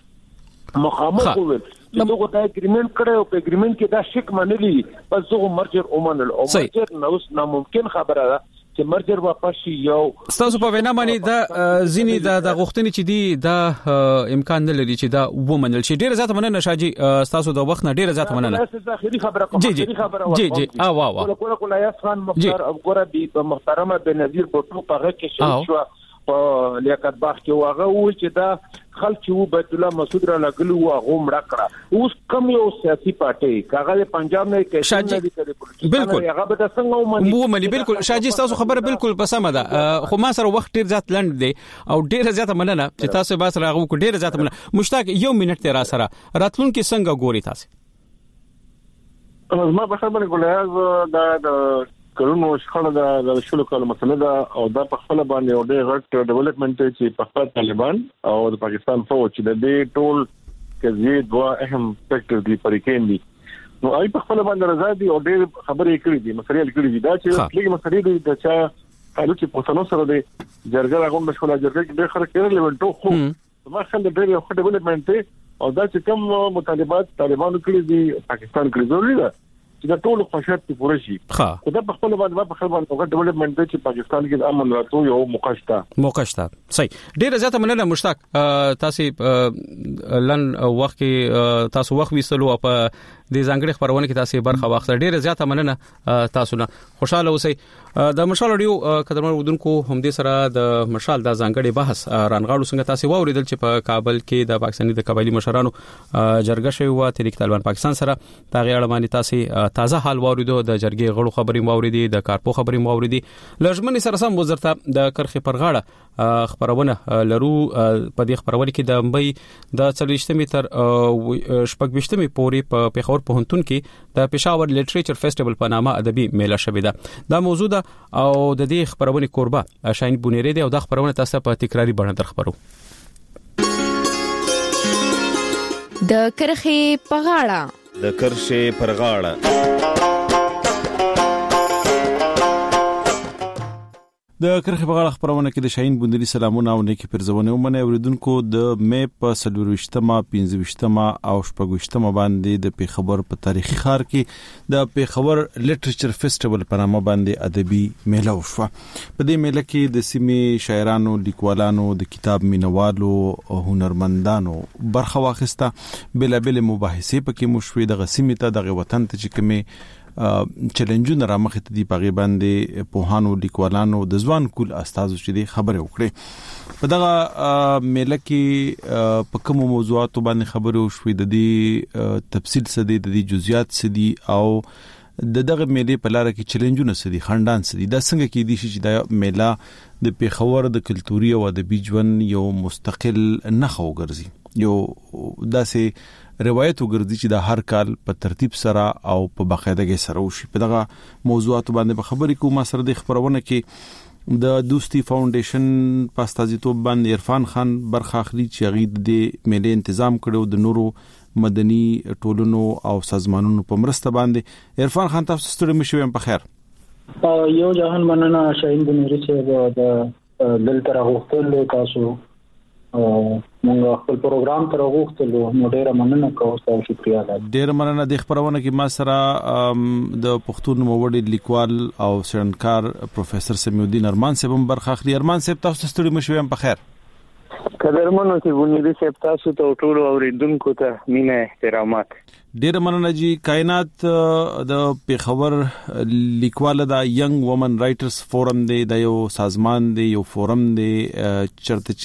مخامخ وول چې دغه د اګریمنټ کړو او په اګریمنٹ کې دا شک منلي پس دغه مرجر او منل او مرجر نو ناممکن خبره ده چې مرجر واپس شي یو تاسو په وینا باندې دا زینی دا د غوښتنې چې دی دا امکان نه لري چې دا ومنل شي ډیره ذات مننه شاجي تاسو د وخت نه ډیره ذات مننه اخیری خبره کوم اخیری خبره جی جی اه واه واه کله کله کله یاس خان مختار ابګور بي محترمه بنظیر بوټو په هغه کې شو په لیاقت باغ کې واغه و چې دا خلک چې بیت الله مسعود را لګلو واغه مړه کړه اوس کوم یو سیاسي پارټي کاغه پنجاب نه کې شاجي بالکل هغه به څنګه ومني مو ملي بالکل شاجي تاسو خبره بالکل پسمه ده خو ما سره وخت ډیر زیات لند دی او ډیر زیات مننه چې تاسو به سره هغه ډیر زیات مننه مشتاق یو منټ تیر سره راتلون کې څنګه ګوري تاسو ما په خبره کوله دا د کلونو شخړه د شلو کلو مسله ده او دا په خپل باندې او د غټ ډیولپمنٹ چې په خپل طالبان او د پاکستان فوج چې د دې ټول کې دوه اهم فیکټر دي پرېکین دي نو آی په خپل باندې رضا دي او ډېر خبرې کړې دي مسلې کړې دي دا چې لږ مسلې دي چې حالو چې په تاسو سره دي جرګه راغون مشغوله جرګه کې ډېر خلک کېرل ونټو خو ما خل ډېر یو ډیولپمنٹ او دا چې کوم مطالبات طالبانو کړې دي پاکستان کې ضروري ده دا ټول خوشحالت په پوره شي خو دا په خپل باندې په خپل باندې ډیولپمنٹ چې پاکستان کې د امن راتلو یو موقشتا موقشتا صحیح ډیره زیاته مننه مشتاق تاسو لن وخت کې تاسو وخت وستلو په د ځانګړي خبرونه کې تاسو برخه واخله ډیره زیاته مننه تاسو نه خوشاله اوسئ د مشال اډیو قدرمن ودونکو هم دې سره د مشال د ځانګړي بحث رانغاړو څنګه تاسو ووریدل چې په کابل کې د پاکستاني د قبایلی مشرانو جرګه شوی و تحریک طالبان پاکستان سره تاغي اړه باندې تاسو تازه حال ووریدو د جرګې غړو خبرې موریدي د کارپو خبرې موریدي لږمنې سره سم وزارت د کرخي پرغاړه خبرونه لرو په دې خبرونه کې د مبي د څلويشتمې تر شپږ پورې په پیښور پوهنتون کې د پېښور لټریچر فیسټیوال په نامه ادبي میله شوې ده دا موضوع ده او د دې خبرونه کوربه شاهین بونیری دی او د خبرونه تاسو په تکراری بڼه در خبرو د کرخي پغاړه د کرخي پرغاړه د کرخي په غاړه خبرونه کې د شاهین بوندري سلامونه او نیکی پرزونه ومنه اوریدونکو د مې په سلوروشتمه پنځوشتمه او شپږوشتمه باندې د پیښور په تاریخي ښار کې د پیښور لټریچر فیسټیوال په نامه باندې ادبي میله وشوه په دې میله کې د سیمې شاعرانو لیکوالانو د کتاب مینوالو او هنرمندانو برخه واخیسته بل بل مباحثه پکې مشوي د غسیمه ته د وطن ته چې کومه چیلنجونه را مخ ته دی پغې باندې پوهانو لیکوالانو د ځوان کول استادو چې دی خبره وکړي په دغه میله کې په کوم موضوعاتو باندې خبرې وشوي د دې تفصیل څه دی د دې جزئیات څه دي او د دغه میله په لار کې چیلنجونه څه دي خندان څه دي دا څنګه کې دي چې دا میله د پیښور د کلتوري او ادبي ژوند یو مستقل نخو ګرځي یو داسې روایت وګرځي چې د هر کال په ترتیب سره او په باقاعدګۍ سره وشي په دغه موضوعات باندې په خبرې کوم سره د خبرونه کې د دوستي فاونډیشن پاستازیتوب باندې عرفان خان برخه اخلي چې غید د میله تنظیم کړو د نورو مدني ټولنو او سازمانونو په مرسته باندې عرفان خان تاسو ستړي مشوي په خیر یو جهان مننه شاهین بنيري چې د دل تر غوښتل تاسو موږ خپل پروګرام تر غوښتلو نو ډیره مننه کوم تاسو شکریا ده ډیره مننه د خبرونه کې ما سره د پښتون موړي لیکوال او سرنکار پروفیسور سمیودین ارمان صاحب برخه اخلي ارمان صاحب تاسو ستړي مشوي په خیر قدرمنو چې بنيري صاحب تاسو ته ټول اوریدونکو ته مینه احترامات ډیره مننه جی کائنات د پیښور لیکوال د ینګ وومن رائټرز فورم دی د یو سازمان دی یو فورم دی چرته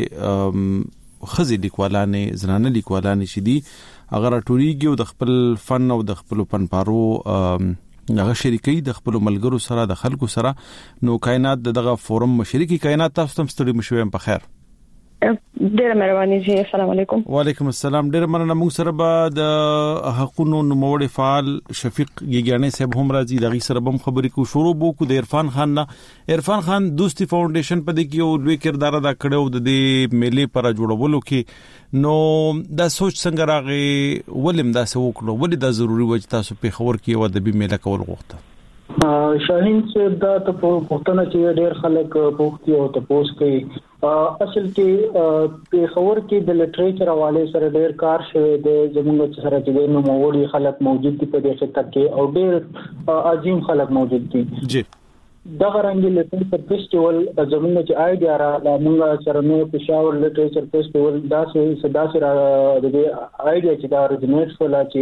چې خزي لیکوالانه زنانه لیکوالانه شدي اگر ټوریږي د خپل فن او د خپل فنپارو هغه شریکي د خپل ملګرو سره د خلکو سره نو کائنات دغه فورم مشرکی کائنات تاسو هم ستړي مشوي په خیر ډیره مهرباني جی السلام علیکم وعلیکم السلام ډیره مننه موږ سره به د حقونو نوموړي فعال شفیق گیګانی صاحب هم راځي دغه سره به خبرې کو شروع بو کو د عرفان خان نه عرفان خان دوستي فاونډیشن په دې کې یو لوی کردار ادا کړو د دې میلې پر جوړولو کې نو دا سوچ څنګه راغی ولیم دا څه وکړو ولې دا ضروری و چې تاسو په خبر کې و د دې میله کول غوښته شاهین چې دا ته پښتنه چې ډېر خلک پوښتنه او تاسو کوي اصل کې په خبر کې د لټریچر حواله سره ډېر کار شوی دی زموږ سره چې نو موړي خلک موجود دي په دې خطه کې او ډېر عظیم خلک موجود دي جی دا غرانګي لټریچر فیسټیوال زموږ چې آیډیا را موږ سره نو پېښور لټریچر فیسټیوال دا څه دا څه د آیډیا چې دا ریزنیټ ولا چې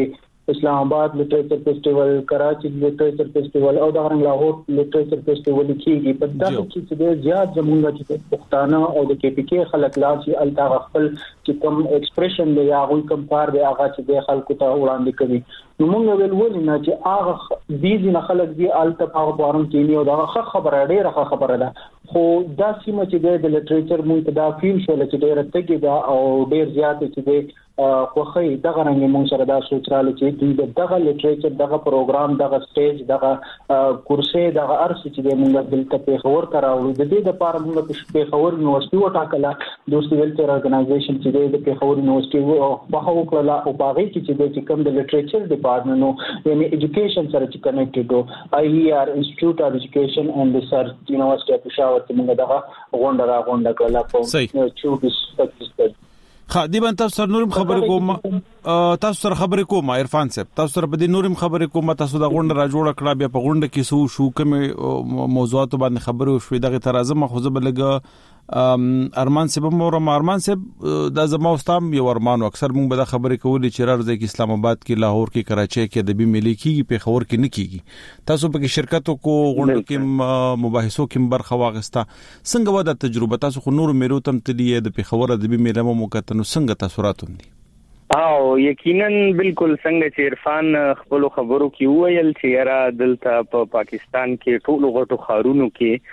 اسلام آباد لټریچر فیسټیوال، کراچي لټریچر فیسټیوال او د لاهور لټریچر فیسټیوال کیږي. په دغه کې چې زیات زمونږ چې پښتانه او د کې پی کې خلک لا چې التا خپل چې کوم ایکسپریشن دی یا غوي کوم کار دی هغه چې د خلکو ته وړاندې کوي. نو موږ ویل ولې نه چې هغه دې نه خلک دی التا په بارم کې نه او دا خبره ډیره خبره ده، خو دا سیمه چې د لټریچر موږ ته دا فیل شول چې ډیره تګي دا او ډیر زیات چې د خوخي دغه رنګ موږ سره دا سوچ رااله چې د دغه لټریچر دغه پروګرام دغه سټیج دغه کورسې دغه ارس چې د موږ دلته په خبر کراوړو د دې لپاره موږ په خبر یونیورسيټي وټاکله دوستي ویلچر ارګنایزیشن چې د په خبر یونیورسيټي او په هغه کله او باغی چې د کوم د لټریچر ډپارټمنټ نو یعنی ایجوکیشن سره چې کنیکټډ او آی ای آر انسټیټیوټ اف ایجوکیشن اند ریسرچ یونیورسيټي اف پېښور ته موږ دغه غونډه را غونډه کړله په چوبیس پچیس خا دی باندې تاسو سره نورم خبرې کوم تاسو سره خبرې کوم عرفان صاحب، تاسو سره په دې نورم خبرې کوم، تاسو دا غونډه را جوړ کړه، بیا په غونډه کې سو شو کوم موضوعات باندې خبرې وشوې، دغه ترازم خو زه بلګه ارمان صاحب مور ارمان صاحب دا زما واستام یو ارمان اکثر مونږ به دا خبرې کولې چې راځي کې اسلام آباد کې، لاهور کې، کراچي کې د بي ملي کې په خبر کې نه کیږي، تاسو په شرکتو کو غونډو کې مباحثو کې برخه واغستا، څنګه ودا تجربه تاسو خو نور میرو تم تلې د په خبره د بي ملي مو کتنو څنګه تاثیرات هم دي؟ او یقینا بالکل څنګه چې عرفان خپل خبرو کې ویل چې را دلته په پا پاکستان کې ټول غټو خارونو کې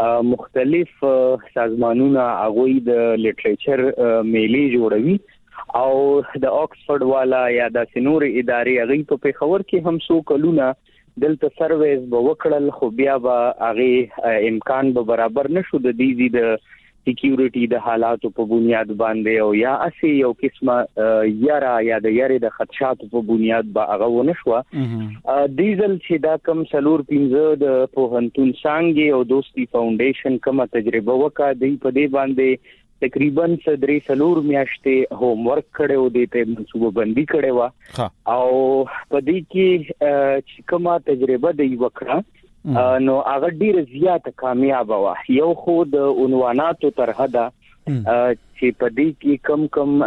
مختلف سازمانونه اغوی د لټریچر میلي جوړوي او د آکسفورد والا یا د سنور ادارې اغوی په پیښور کې هم سو کلونه دلته سرویس به وکړل، خو بیا به هغه امکان به برابر نشو د دې د سکیورټي د حالاتو په بنیاد باندې او یا اسی یو قسمه یارا یا د یاري د خدشات په بنیاد به هغه ونشوه. دیزل چې دا کم سلور پینځه د پوهنتون څنګه او دوستي فاونډیشن کومه تجربه وکړه، دی په دې باندې تقریبا درې سلور میاشتې هوم ورک کړو، د ته منصوبه بندي کړو او په دې کې کومه تجربه دی وکړه نو هغه ډیره زیاته کامیاب و. یو خو د عنواناتو طرحه ده چې په دې کې کم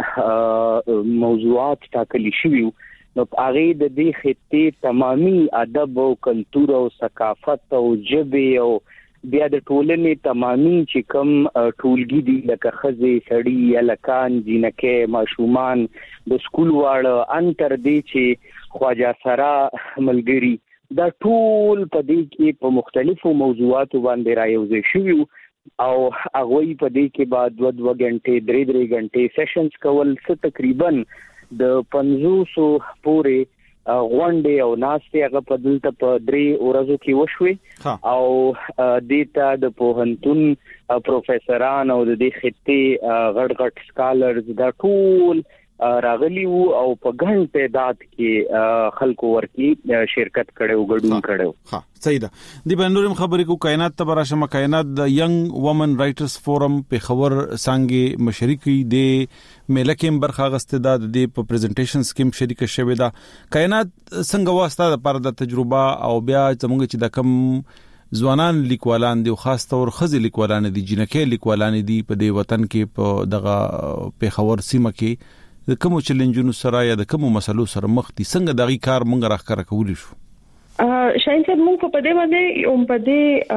کم موضوعات ټاکلي شوي، نو هغه د دې خطې تمامي ادب او کلتور او ثقافت او ژبه او بیا د ټولنې تمامي چې کم ټولګي دي لکه خزي سړی الکان جنکه ماشومان د سکول واړه ان تر دې چې خواجه سرا ملګری دا ټول په دې کې په مختلفو موضوعاتو باندې رايوځي شوی او هغه په دې کې بعد دوه دوه غنټې درې درې غنټې سیشنز کول څه تقریبا د پنځوسو پورې غونډې او ناستې هغه په دلته په درې ورځو کې وشوي او دیتا د پوهنتون پروفیسوران او د دې خطې غټ غټ سکالرز دا ټول راغلی وو او په ګڼ تعداد کې خلکو ورکی شرکت کړو ګډون کړو. ها صحیح ده. دی بنورم خبرې کو کائنات ته براشم کائنات د ینګ وومن رائټرز فورم په خبر څنګه مشرکی د ملکیم برخه غستداد د په پریزنټیشن سکیم شریک شوی دا کائنات څنګه واسطه د پر د تجربه او بیا زموږ چې د کم ځوانان لیکوالان دي او خاص تور خزي لیکوالان دي جنکه لیکوالان دي په دې وطن کې په دغه په خبر سیمه کې د کوم چیلنجونو سره یا د کوم مسلو سره مخ دي، څنګه دغه کار مونږ راخره کولی شو؟ شاین صاحب مونږ په دې باندې هم په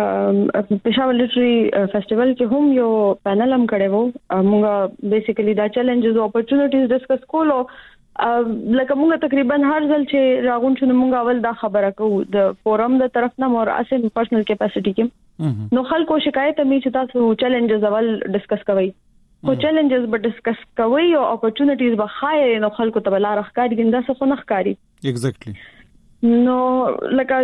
دې پېښور لټري فیسټیوال کې هم یو پینل هم کړو، مونږ بیسیکلی دا چیلنجز او اپورتونټیز ډسکس کولو، لکه مونږ تقریبا هر ځل چې راغون شنو مونږ اول دا خبره کوو د فورم د طرف نه مور اسن پرسنل کیپاسټی کې نو خلکو شکایت مې چې تاسو چیلنجز اول ډسکس کوئ، خو چیلنجز به ډسکس کوي او اپورتونټیز به خای نو خلکو ته بل راخکاری ګنده څه خو نه ښکاری ایگزیکټلی نو لکه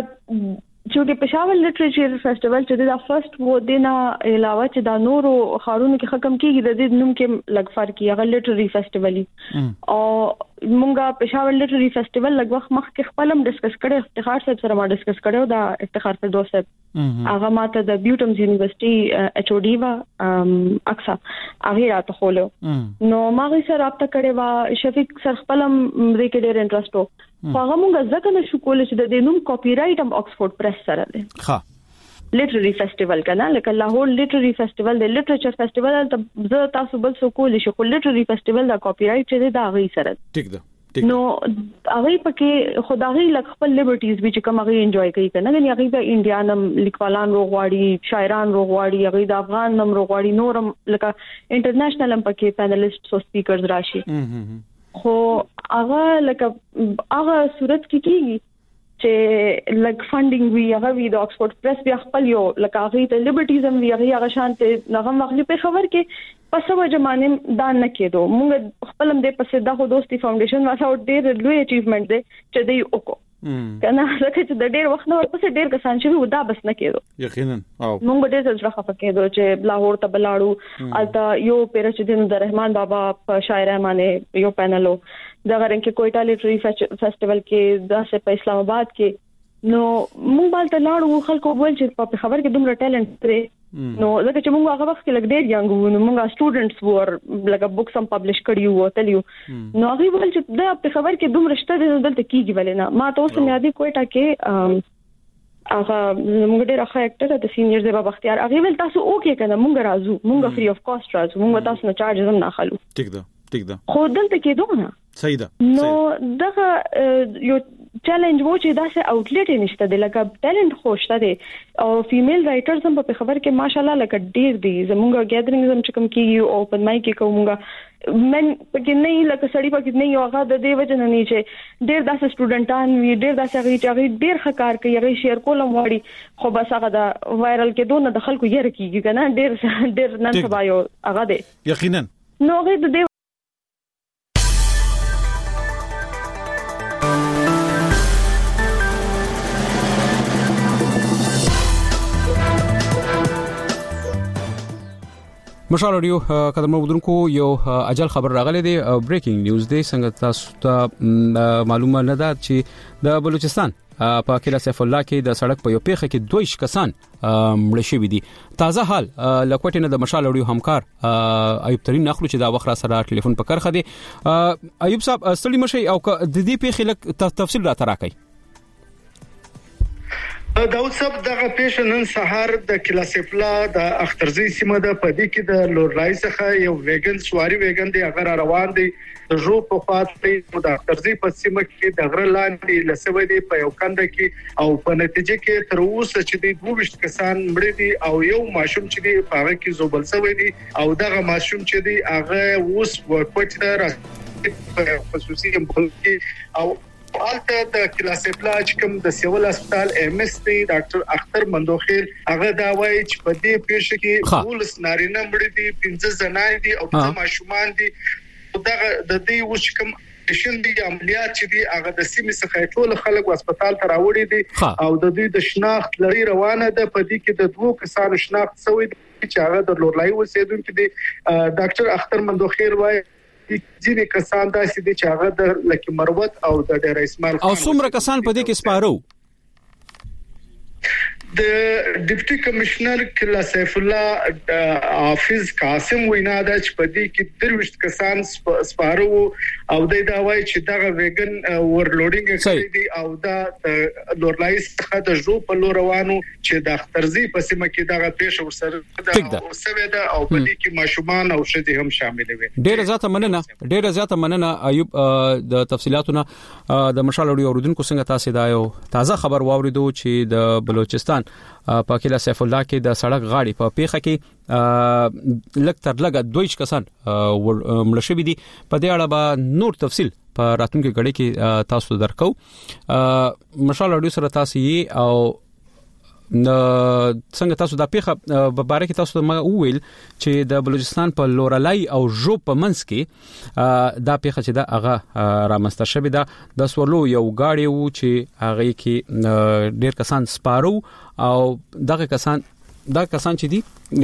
چې پېښور لټریچر فیسټیوال چې دا فرست وو دینه علاوه چې دا نورو خارونو کې حکم کیږي د دې نوم کې لګ فرق یې هغه لټری فیسټیوالي او مونږه پېښور لټری فیسټیوال لګ وخت مخکې خپلم ډسکس کړو، افتخار صاحب سره ما ډسکس کړو دا افتخار پر دوست صاحب هغه ماته د بیوټمز یونیورسيټي ایچ او ډي وا اکثر هغه راته خولو نو ما غي سره رابطه کړې وا شفیق سر خپلم دې کې ډېر انټرست وو، هغه مونږه ځکه نشو کولای چې د نوم کاپی رائټ هم آکسفورد پریس سره دی ها لټرری فیسټیوال کنه لکه لاهور لټرری فیسټیوال د لټریچر فیسټیوال ته زه تاسو بل څه کولای شو، خو لټرری فیسټیوال دا کاپی رائټ چې دا غي سره ټیک ده نو هغه پکې خدای لک خپل لیبرټیز به چې کوم هغه انجوای کوي کنه غني هغه د انډیانم لیکوالان روغواړي شاعران روغواړي هغه د افغان نم روغواړي نورم لکه انټرنیشنل هم پکې پینلیست او سپیکرز راشي خو هغه لکه هغه صورت کې کیږي چې لک فندینګ وی هغه وی د آکسفورد پریس بیا خپل یو لکه هغه ته لیبرټیزم وی هغه شانته نغم مخلي په خبر کې پس وجه باندې دا نه کېدو موږ خپل هم د پسې د دوستي فاونډیشن واسه ډېر لوی اچیومنت دی چې دی وکړو کنه ځکه چې د ډېر وخت نو پسې ډېر کسان چې ودا بس نه کېدو یقینا او موږ ډېر ځل راخه کېدو چې لاهور ته بلاړو الته یو پیر چې د نور رحمان بابا په شاعر باندې یو پینلو د غرنګ کوټا لیټری فیسټیوال کې داسې په اسلام آباد کې نو موږ بالته لاړو خلکو ول چې په خبر کې دومره ټیلنټ لري نو ځکه چې موږ هغه وخت کې لګ ډېر یانګ وو نو موږ سټوډنټس وو لکه بوکس هم پبلش کړیو او تلیو نو هغه ول چې دا په خبر کې دومره شته دلته کیږي ولې نه ما ته اوس مې یادې کوټه کې هغه موږ ډېر ښه اکټر د سینیئر زبا بختیار هغه ول تاسو اوکې کنه موږ راځو موږ فری اف کاست راځو موږ تاسو نه چارج هم نه خالو ټیک ده ټیک ده خو دلته کې دوه نه صحیح ده نو دغه یو چیلنج وو چې دا سه اوټلیټ نشته د لکه ټیلنټ خوشته دي او فیمیل رائټرز هم په خبر کې ماشاالله لکه ډیر دي زموږ ګیدرینګز هم چې کوم کیږي او اوپن مایک کې کومګه من پکې نه لکه سړی پکې نه یو هغه د دې وجه نه نه چې ډیر داسې سټوډنټان وی ډیر داسې هغه چې هغه ډیر ښه کار کوي هغه شیر کولم وړي خو بس هغه دا وایرل کې دونه د خلکو یې رکیږي کنه ډیر ډیر نن سبا یو هغه دی یقینا نو هغه د دې مشال رادیو قدم مودونکو یو اجل خبر راغلی دی بریکینګ نیوز دی څنګه تاسو ته معلومه نه ده چې د بلوچستان په کله سیف الله کې د سړک په یو پیخه کې دوه کسان مړ شوي دي تازه حال لکوټینه د مشال رادیو همکار ایوب ترين نخلو چې دا وخت را سره ټلیفون په کرخه دی ایوب صاحب ستړي مشي او د دې پیخه لک تفصیل را تراکای داود صاحب دغه پیښه نن سهار د کلاسفلا د اخترزي سیمه د پدې کې د لورلای څخه یو ویګن سواری ویګن دی هغه روان دی د جو په خاطر د اخترزي په سیمه کې د غره لاندې لسوي دی په یو کنده کې او په نتیجه کې تر اوسه چې د دوه ویشت کسان مړ دي او یو ماشوم چې دی په هغه کې زوبل شوی دی او دغه ماشوم چې دی هغه اوس ورپټ را خصوصي امبولانس او حالته د کلاسفلا چې کوم د سیول هسپتال ایم اس تی ډاکټر اختر مندوخیل هغه دا وایي چې په دې پیښه کې ټول نارینه مړ دي پنځه زنای دي او څو ماشومان دي دا د دې وش کوم شین دي عملیات چې دي هغه د سیمې څخه ټول خلک هسپتال ته راوړي دي او د دوی د شناخت لري روانه ده په دې کې د دوه کسانو شناخت شوی چې هغه د لورلای اوسیدونکو دي ډاکټر اختر مندوخیل وایي ځینې کسان داسې دي چې هغه د لکه مروت او د ډیر اسماعیل او څومره کسان په دې کې سپارو د ډیپټي کمشنر کلا سیف الله حافظ قاسم وینا دا چې په دې کې درويشت کسان سپارو او د دا وایي چې دا ویګن ورلوډینګ کوي دي او دا لورلای څخه د جو په لور روانو چې د اخترزي په سیمه کې دا پیښه ورسره او سوي دا او په دې کې ماشومان او شدي هم شامل وي ډیره زیاته مننه ډیره زیاته مننه ایوب د تفصيلاتونه د مشال اوري اوردونکو څنګه تاسو دا یو تازه خبر واوریدو چې د بلوچستان په کله سیف الله کې د سړک غاړي په پیخه کې لک تر لګه دوه کسان مړ شوي دي په دې اړه به نور تفصیل په راتلونکي غړي کې تاسو درکو مشال اوري سره تاسو یې او څنګه تاسو د پیخه په باره کې تاسو ما وویل چې د بلوچستان په لورلای او جو په منځ کې دا پیخه چې دا هغه رامنځته شوې ده د سورلو یو گاډي وو چې هغه کې ډېر کسان سپارو او دغه کسان دا کسان چې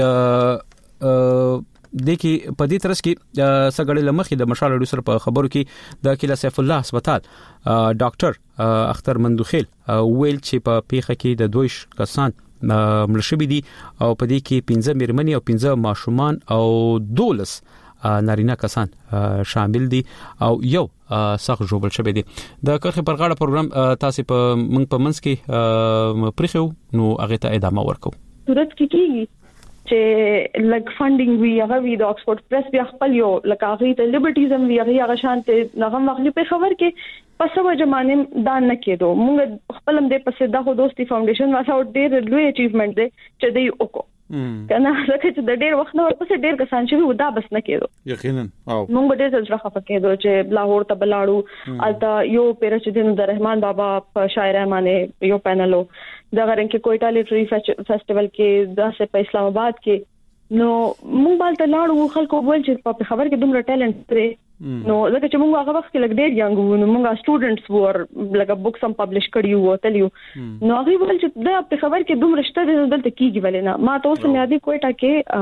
دي د کی په دې ترڅ کې سګړې لمخې د مشال اډو سره په خبرو کې د کلا سیف الله هسپتال ډاکټر اختر مندوخیل ویل چې په پیخه کې د دویش کسان مړ شوي دي او په دې کې پنځه میرمنې او پنځه ماشومان او دولس نارینه کسان شامل دي او یو سخت جوړ شوی دي د کرخه پر غاړه پروګرام تاسو په موږ په منځ کې پرخو نو هغه ته ادامه ورکو صورت کې کیږي چې لګ فندینګ وی هغه وی د آکسفورد پریس بیا خپل یو لکه ته لیبرټیزم وی هغه شانته نغم مخلي په خبر کې پس وجمانه دا نه کېدو موږ خپل هم د پسې د دوستي فاونډیشن واسه ډېر لوی اچیومنت دی چې دی وکړو کنه ځکه چې د ډېر وخت نو پسې ډېر کسان چې ودا بس نه کېدو یقینا او موږ ډېر ځل راخه کېدو چې لاهور ته بلاړو الته یو پیر چې دین د رحمان بابا په شاعر باندې یو پینلو د غرن کې کوټا لیټری فیسټیوال کې داسې په اسلام آباد کې نو موږ بالته لاړو خلکو وویل چې په خبر کې دومره ټیلنټ لري نو ځکه چې موږ هغه وخت کې لګ ډېر یانګ وو نو موږ سټوډنټس وو لکه بوکس هم پبلش کړی وو تلیو نو هغه ول چې دا په خبر کې دومره شته دلته کیږي ولې نه ما تاسو نه یادې کوټه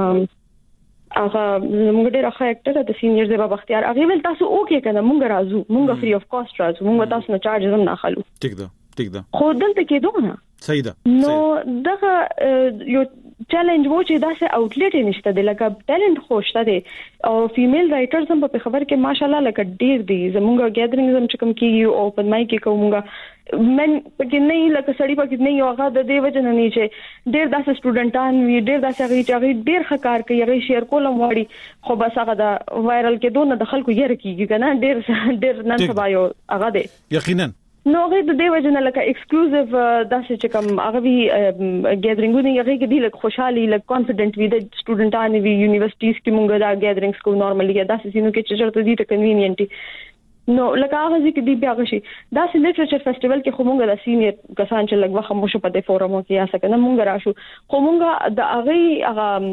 کې هغه موږ ډېر ښه اکټر د سینیئر زبا بختیار هغه ول تاسو اوکې کنه موږ راځو موږ فری اف کاست راځو موږ تاسو نه چارج هم نه خالو ټیک ده ټیک ده خو دلته کې دوه نه صحیح ده نو دغه یو چیلنج وو چې دا سه اوټلیټ نشته د لکه ټیلنټ خوشته دي او فیمیل رائټرز هم په خبر کې ماشاالله لکه ډیر دي زموږ ګیدرینګز هم چې کوم کیږي او په مای کې کومه من پکې نه لکه سړی پکې نه یو هغه د دې وجه نه نه چې ډیر داسې سټوډنټان وی ډیر داسې غي چې غي ډیر ښکار کوي غي شیر کولم وړي خو بس هغه دا وایرل کې دونه د خلکو یې رکیږي کنه ډیر ډیر نن سبا یو هغه دی یقینا نو هغه د دې وجه نه لکه ایکسکلوزیو داسې چې کوم هغه وی ګیدرینګونه هغه کې دی لکه خوشحالي لکه کانفیډنٹ وی د سټوډنټانو وی یونیورسيټیز کې مونږ دا ګیدرینګز کو نارملی داسې سينو کې چې چرته دي ته کنوینینټ نو لکه هغه چې دی بیا غشي داسې لټریچر فیسټیوال کې خو مونږ د سینیئر کسان چې لګ وخت مو شو په دې فورم کې یا څنګه مونږ راشو خو مونږ د هغه هغه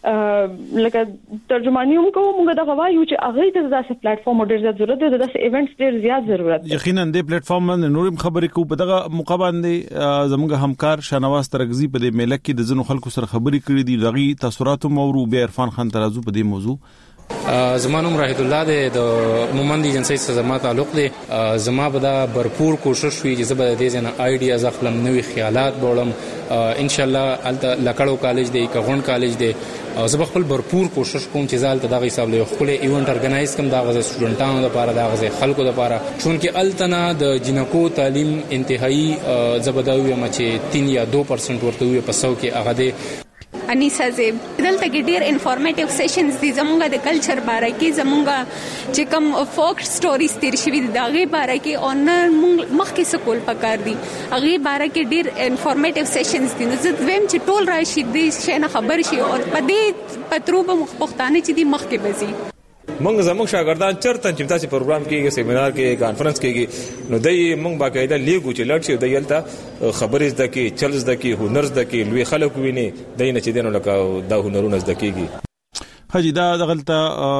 لکه ترجمانی هم کوم موږ د غوايو چې هغه ته داسې پلیټ فارم ډېر زیات ضرورت دی داسې ایونټس ډېر زیات ضرورت دی یقینا د پلیټ فارم باندې نورم خبرې کو په دغه موقع باندې زموږ همکار شنواز ترغزي په دې ملک کې د زنو خلکو سره خبرې کړې دي دغه تاثیرات مورو به عرفان خان ترازو په دې موضوع زمانوم رحمت الله د مومند ایجنسی سره زما تعلق دی زما به دا भरपूर کوشش وی چې زبر دې نه آیډیاز خپل نوې خیالات بولم ان شاء الله الته لکړو کالج دی کغون کالج دی او زه خپل भरपूर کوشش کوم چې زال ته دغه حساب له خپل ایونت ارګنایز کوم دغه سټوډنټانو لپاره دغه خلکو لپاره چونکه التنا د جنکو تعلیم انتهایی زبداوی مچې تین یا دو پرسنټ ورته وي په سو کې هغه دی انیسا زیب دلته کې ډیر انفارمیټیو سیشنز دي زمونږ د کلچر باره کې زمونږ چې کوم فوک سټوریز تیر شوي دي دغه باره کې او نه مخکې سکول پکار دي هغه باره کې ډیر انفارمیټیو سیشنز دي نو زه ویم چې ټول راشي دې شي نه خبر شي او په دې پتروبه مخپختانه چې دي مخکې بزي موږ زموږ شاګردان چرته چې تاسو پروګرام کې سیمینار کې کانفرنس کې نو دای موږ باقاعده لیګو چې لړ شي دایلته خبرې زده کې چل زده کې هنر زده کې لوی خلک ویني دای نه چې دینو لکه دا هنرونه زده کېږي حجی دا دغلطه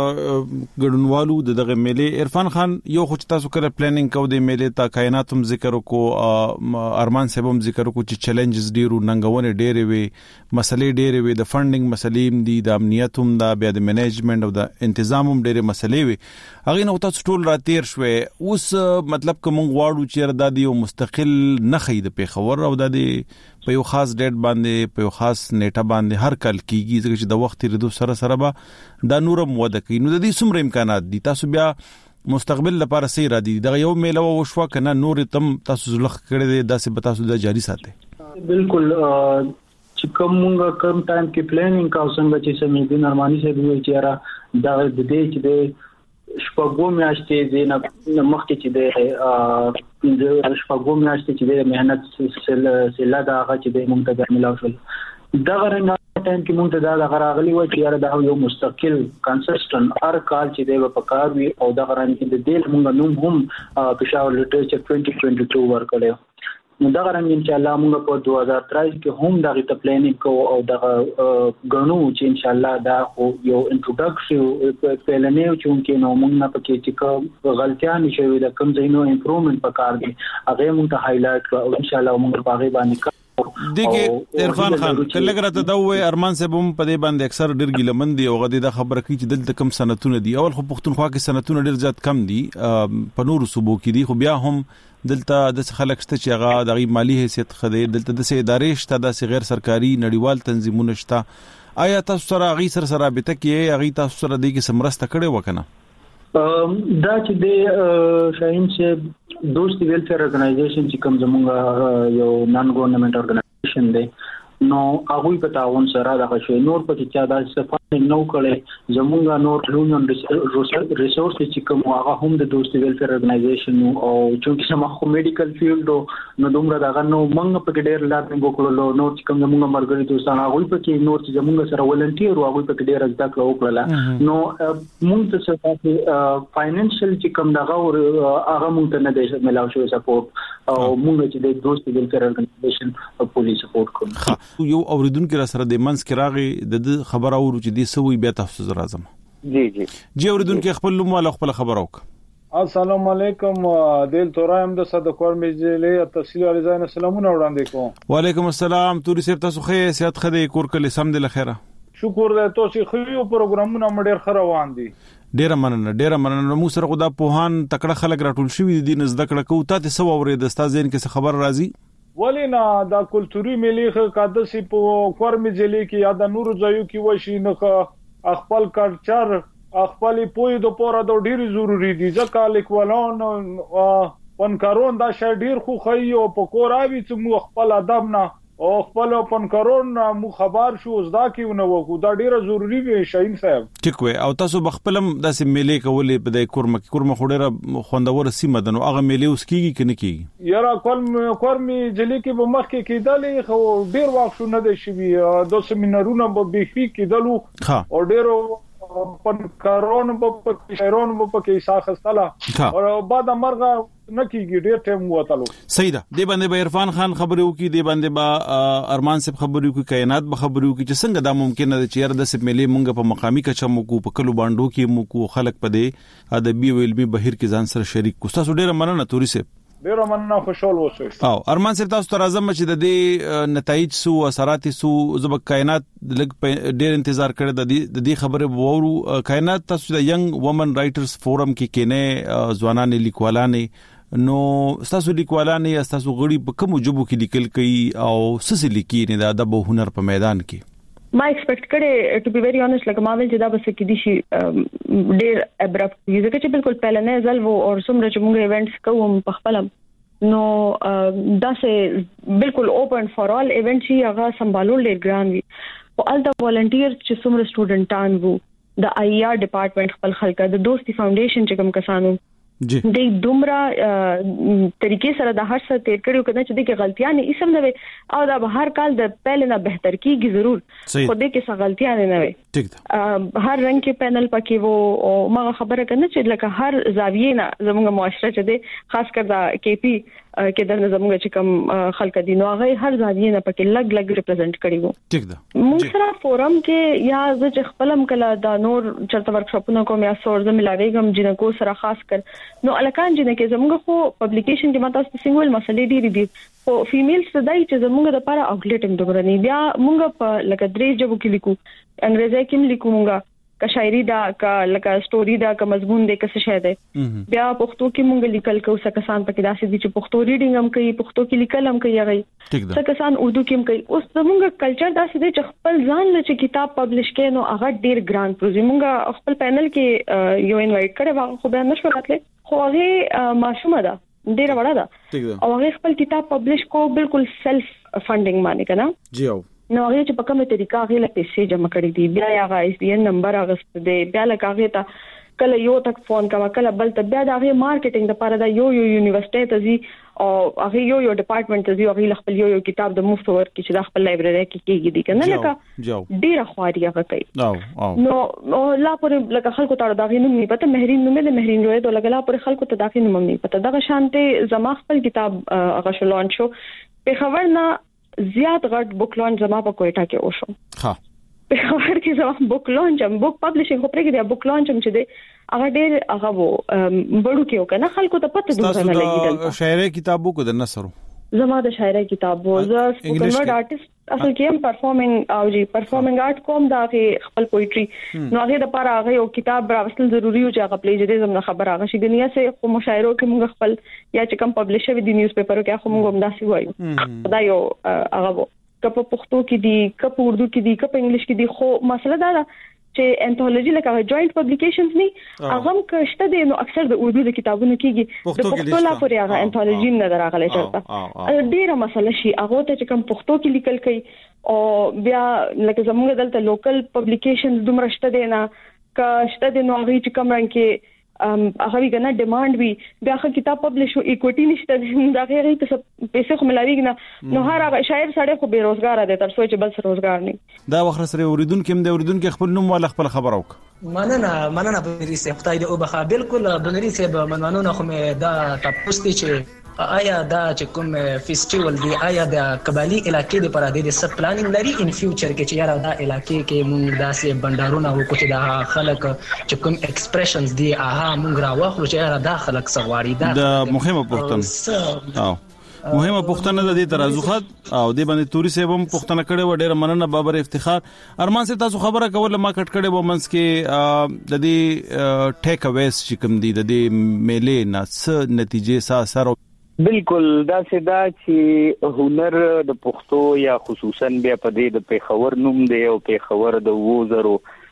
ګډونوالو د دغه میلې عرفان خان یو خو تاسو کړه پلانینګ کو د میلې تا کائناتم ذکر کو ارمان صاحبم ذکر کو چې چیلنجز ډیرو ننګونه ډیره وي مسلې ډیره وي د فندینګ مسلې دي د امنیتوم د بیا د منیجمنت او د تنظیموم ډیره مسلې وي هغه نو تاسو ټول را تیر شوي اوس مطلب کوم غواړو چې د دې مستقل نخې د پیښور او د په یو خاص ډیټ باندې په یو خاص نیټه باندې هر کال کیږي ځکه چې د وخت ردو سره سره به دا نورم وده کوي نو د دې څومره امکانات دي تاسو بیا مستقبل لپاره سي را دي دا یو میله وشو کنه نور تم تاسو زلخ کړی دی داسې به تاسو د جاری ساتي بالکل چې کومه کم ټایم کې پلانینګ کا څنګه چې سمې دي نرمانی سي دوی چې را دا د دې چې شپږو میاشتې د مخکې چې د د شپږو میاشتې چې د مهنت سلسله دا هغه چې د موږ ته ملاو شول دا غره ټایم کې موږ ته دا غراغلی و چې دا یو مستقل کنسسټنت هر کال چې د په کار وي او دا غره کې د دې موږ نوم هم پېښور لټریچر twenty twenty-two ورکړو نو دا غره ان شاء الله موږ په two thousand three کې هم دا غته پلانینګ کوو او دا غنو چې ان شاء الله دا یو انټروډکشن پلانې چې موږ نو موږ نه پکې چې کوم غلطیاں شوي دا کوم ځینو امپروومنت پکار دي هغه موږ ته هایلایټ کړو ان شاء الله موږ په هغه باندې دغه عرفان خان کله غره ته دا وې ارمان صاحب هم په دې باندې اکثر ډیر ګلمن دي او غدي دا خبره کوي چې دلته کم سنتونه دي اول خو پښتونخوا کې سنتونه ډیر زیات کم دي په نورو صوبو کې دي خو بیا هم دلته د خلک شته چې هغه د مالی حیثیت خدي دلته د ادارې شته د غیر سرکاري نړیوال تنظیمونه شته آیا تاسو سره غي سره سره رابطه کې غي تاسو سره د کې سمرسته کړي وکنه دا چې د شاهین چې دوست ویلفیر ارګنایزیشن چې کوم زموږ یو نان ګورنمنت ارګنایزیشن دی نو هغه په تعاون سره دغه شی نور په چې چا د صفات نو کړي زمونږ نور یونین ریسورس چې کوم هغه هم د دوستي ویلفیر ارګنایزیشن او چې سم خو میډیکل فیلډ نو دومره دغه نو موږ په ډېر لاره وکړو نو چې کوم زمونږ مرګري دوستان هغه په کې نور چې زمونږ سره ولنټیر او هغه په ډېر زده کړو وکړه نو موږ ته څه فاینانشل چې کوم دغه هغه موږ ته نه دی ملاو شو سپورټ او موږ چې د دوستي ویلفیر ارګنایزیشن او پولیس سپورټ کوو یو اوریدونکو را سره د منځ کې راغی د خبر اورو چې د سوي بیا تفصیل راځم جی جی جی اوریدونکو خپل نوم او خپل خبر وک السلام علیکم دل تورایم د صد کور مجلې تفصیل علیزان سلامونه وړاندې کوم وعلیکم السلام توري سر تاسو خې سیادت خدای کور کله سم د لخيره شکر ده تاسو خو پروګرامونه مډیر خره روان دي ډیر مننه ډیر مننه مو سره خدا پوهان تکړه خلک راټول شوی دي نزد کړه کو ته سو اورې د استاد زین کې خبر راځي ولینا دا کلتوري ملي قادسي په کورمي ځلې کې یا د نورو ځایو کې وشي نو خپل کلچر خپل پوی د پوره د ډیر ضروری دي ځکه لیکوالان فنکارون دا شې ډیر خو خي او په کوراوي چې مو خپل ادب نه او خپل فنکارون مو خبر شو زدا کې نو وګو دا ډیر ضروری وي شاین صاحب ټیک وي او تاسو بخپلم داسې ملي کولې په د کورم کورم خوډره خوندور سیمه دنو هغه ملي اوس کیږي کنه کیږي یاره کول کورمي ځلې کې په مخ کې کېدلې خو ډیر وخت شو نه دی شوی د سیمینارونو په بيخي کېدلو او ډیرو فنکارون په شهرون په کې ساخستله او بعد مرغه نکیږي ډیر ټیم وته صحیح ده دی باندې به عرفان خان خبرو کی دی باندې با ارمان صاحب خبرو کی کائنات به خبرو کی چې څنګه دا ممکن ده چې ير د سپ ملي مونږ په مقامی کچا مو کو په کلو باندو کې مو کو خلق پدې ادبي او علمي بهیر کې ځان سره شریک کو تاسو ډیر مننه توري صاحب ډیر مننه خوشاله اوسئ او ارمان صاحب تاسو تر اعظم چې د دې نتایج سو اثرات سو زب کائنات لګ ډیر انتظار کړی د دې خبره وورو کائنات تاسو د ینګ وومن رائټرز فورم کې کینه ځوانان لیکوالانه نو تاسو لیکوالانه تاسو غړي په کوم جوبو کې لیکل کوي او سس لیکي نه د ادب او هنر په میدان کې ما ایکسپیکټ کړي ټو بی ویری اونست لکه ما ویل چې دا بس کې دي شي ډیر ابرپټ ځکه چې بالکل پهلنه ځل وو او څومره چې موږ ایونټس کوم په خپل نو دا سه بالکل اوپن فار آل ایونټ شي هغه سمبالول ډیر ګران وي او ال د والنټیر چې څومره سټوډنټان وو د آی آر ډپارټمنټ خپل خلک د دوستي فاونډیشن چې کوم کسانو جی د دومره طریقې سره د هر څه تیر کړیو کنه چې د کې غلطیاں نه اسم نه وي او دا هر کال د پهل نه بهتر کیږي ضرور خو د کې څه غلطیاں نه وي ٹھیک ده هر رنګ کې پینل پکې وو او ما خبره کنه چې لکه هر زاویې نه زموږ معاشره چې دی خاص کر دا کې پی کې د زموږ چې کوم خلک دي نو هغه هر زاویې نه پکې لګ لګ ریپرزینټ کړي وو ٹھیک ده موږ سره فورم کې یا چې خپلم کله دا نور چرته ورکشاپونه کوم یا سورزه ملاويګم جنکو سره خاص کر نو الکان جنکه زموږ خو پبلیکیشن کې ماته سنگل مسلې دي دي خو فیمیل صدای چې زموږ د لپاره آوټلیټ هم دغرنی بیا موږ په لکه درې جبو کې لیکو انګریزي کې لیکو موږ کا شاعری دا کا لکه سټوري دا کا مضمون دې کس شه ده بیا پښتو کې مونږ لیکل کو سکسان پکې داسې دي چې پښتو ریډینګ هم کوي پښتو کې لیکل هم کوي هغه سکسان اردو کې هم کوي اوس زموږ کلچر داسې دي چې خپل ځان له چې کتاب پبلش کړي نو هغه ډیر ګران پروژې مونږ خپل پینل کې یو انوایټ کړو خو به نشو راتله خو هغه ماشومه ده ډیر وړه ده او هغه خپل کتاب پبلش کو بالکل سیلف فندینګ باندې کنه جی او نو هغه چې په کومه طریقه هغه له پیسې جمع کړې دي بیا هغه ایس بي ان نمبر هغه دی بیا له هغه ته کله یو تک فون کما کله بل ته بیا د هغه مارکیټینګ لپاره دا یو یو یونیورسيټي ته زی او هغه یو یو ډپارټمنټ ته زی هغه خپل یو یو کتاب د مفت ورکړي چې د خپل لایبرری کې کېږي دي کنه لکه ډیره خواري هغه کوي نو نو لا پورې لکه خلکو ته دا غینو نه پته مهرین نومه د مهرین روي د لګلا پورې خلکو ته دا غینو نه پته دغه شانته زما خپل کتاب هغه شو لانچ شو په خبر نه زیات غټ بوک لانچ زما په کوټه کې وشو ها په خبر کې زما بوک لانچ هم بوک پبلشینګ خو پرې کې دی بوک لانچ هم چې دی هغه ډېر هغه وو بړو کې وکنه خلکو ته پته دوه نه لګیدل شاعري کتابو کو د نصرو زما د شاعري کتاب وو زه سپوکن آرټیست اصل کې هم پرفارمینګ او جی پرفارمینګ آرټ کوم دا خپل پوئټري نو هغه د لپاره هغه یو کتاب راوستل ضروری و چې هغه پلیجریزم نه خبر هغه شي دنیا سه خو مشاعرو کې موږ خپل یا چې کوم پبلش شوی دی نیوز پیپرو کې خو موږ هم داسې وایو دا یو هغه وو کپ پښتو کې دی کپ اردو کې دی کپ انګلیش کې دی خو مسله دا ده چې انثولوژي لکه جوائنٹ پبلیکیشنز نه هغه کشته دي نو اکثر د اردو د کتابونو کېږي د پښتو لا پورې هغه انثولوژي نه دراغله چرته ډیره مسله شي هغه ته چې کوم پښتو کې لیکل کړي او بیا لکه زموږ دلته لوکل پبلیکیشنز دومره شته دي نه کشته دي نو هغه چې کوم رنګ کې ام هغه ویګنه ډیماند وی بیا خو کتاب پبلش او ایکوټی نشته دا غیر ته پیسې خو ملاویږي نه نو هر شاعر سړی خو بیروزګار دی تر څو چې بل روزګار نه دا وخت سره اوریدونکو هم د اوریدونکو خپل نوم ولا خپل خبر اوک مننه مننه بنری سه خدای دې او بخا بالکل بنری سه مننه خو مې دا تاسو چې آیا دا چې کوم فیسټیوال دی آیا د قبایلی علاقې د پر د سب پلانینګ لري ان فیوچر کې چې یاره دا علاقې کې مونږ داسې بندرونه وکړو چې دا خلک چې کوم ایکسپریشنز دی اها مونږ راوخلو چې یاره دا خلک سغواړي دا د مهمه پوښتنه او مهمه پوښتنه د دې ترازوخات او د باندې توري سیبم پوښتنه کړي و ډېر مننه بابر افتخار ارمان سي تاسو خبره کوله ما کټ کړي و منس کې د دې ټیک اویز چې کوم دی د دې میلې نه څه نتیجې سا سره بالکل دا سدا چې هنر د پښتو یا خصوصا بیا په دې د پیښور نوم دی او پیښور د وزرو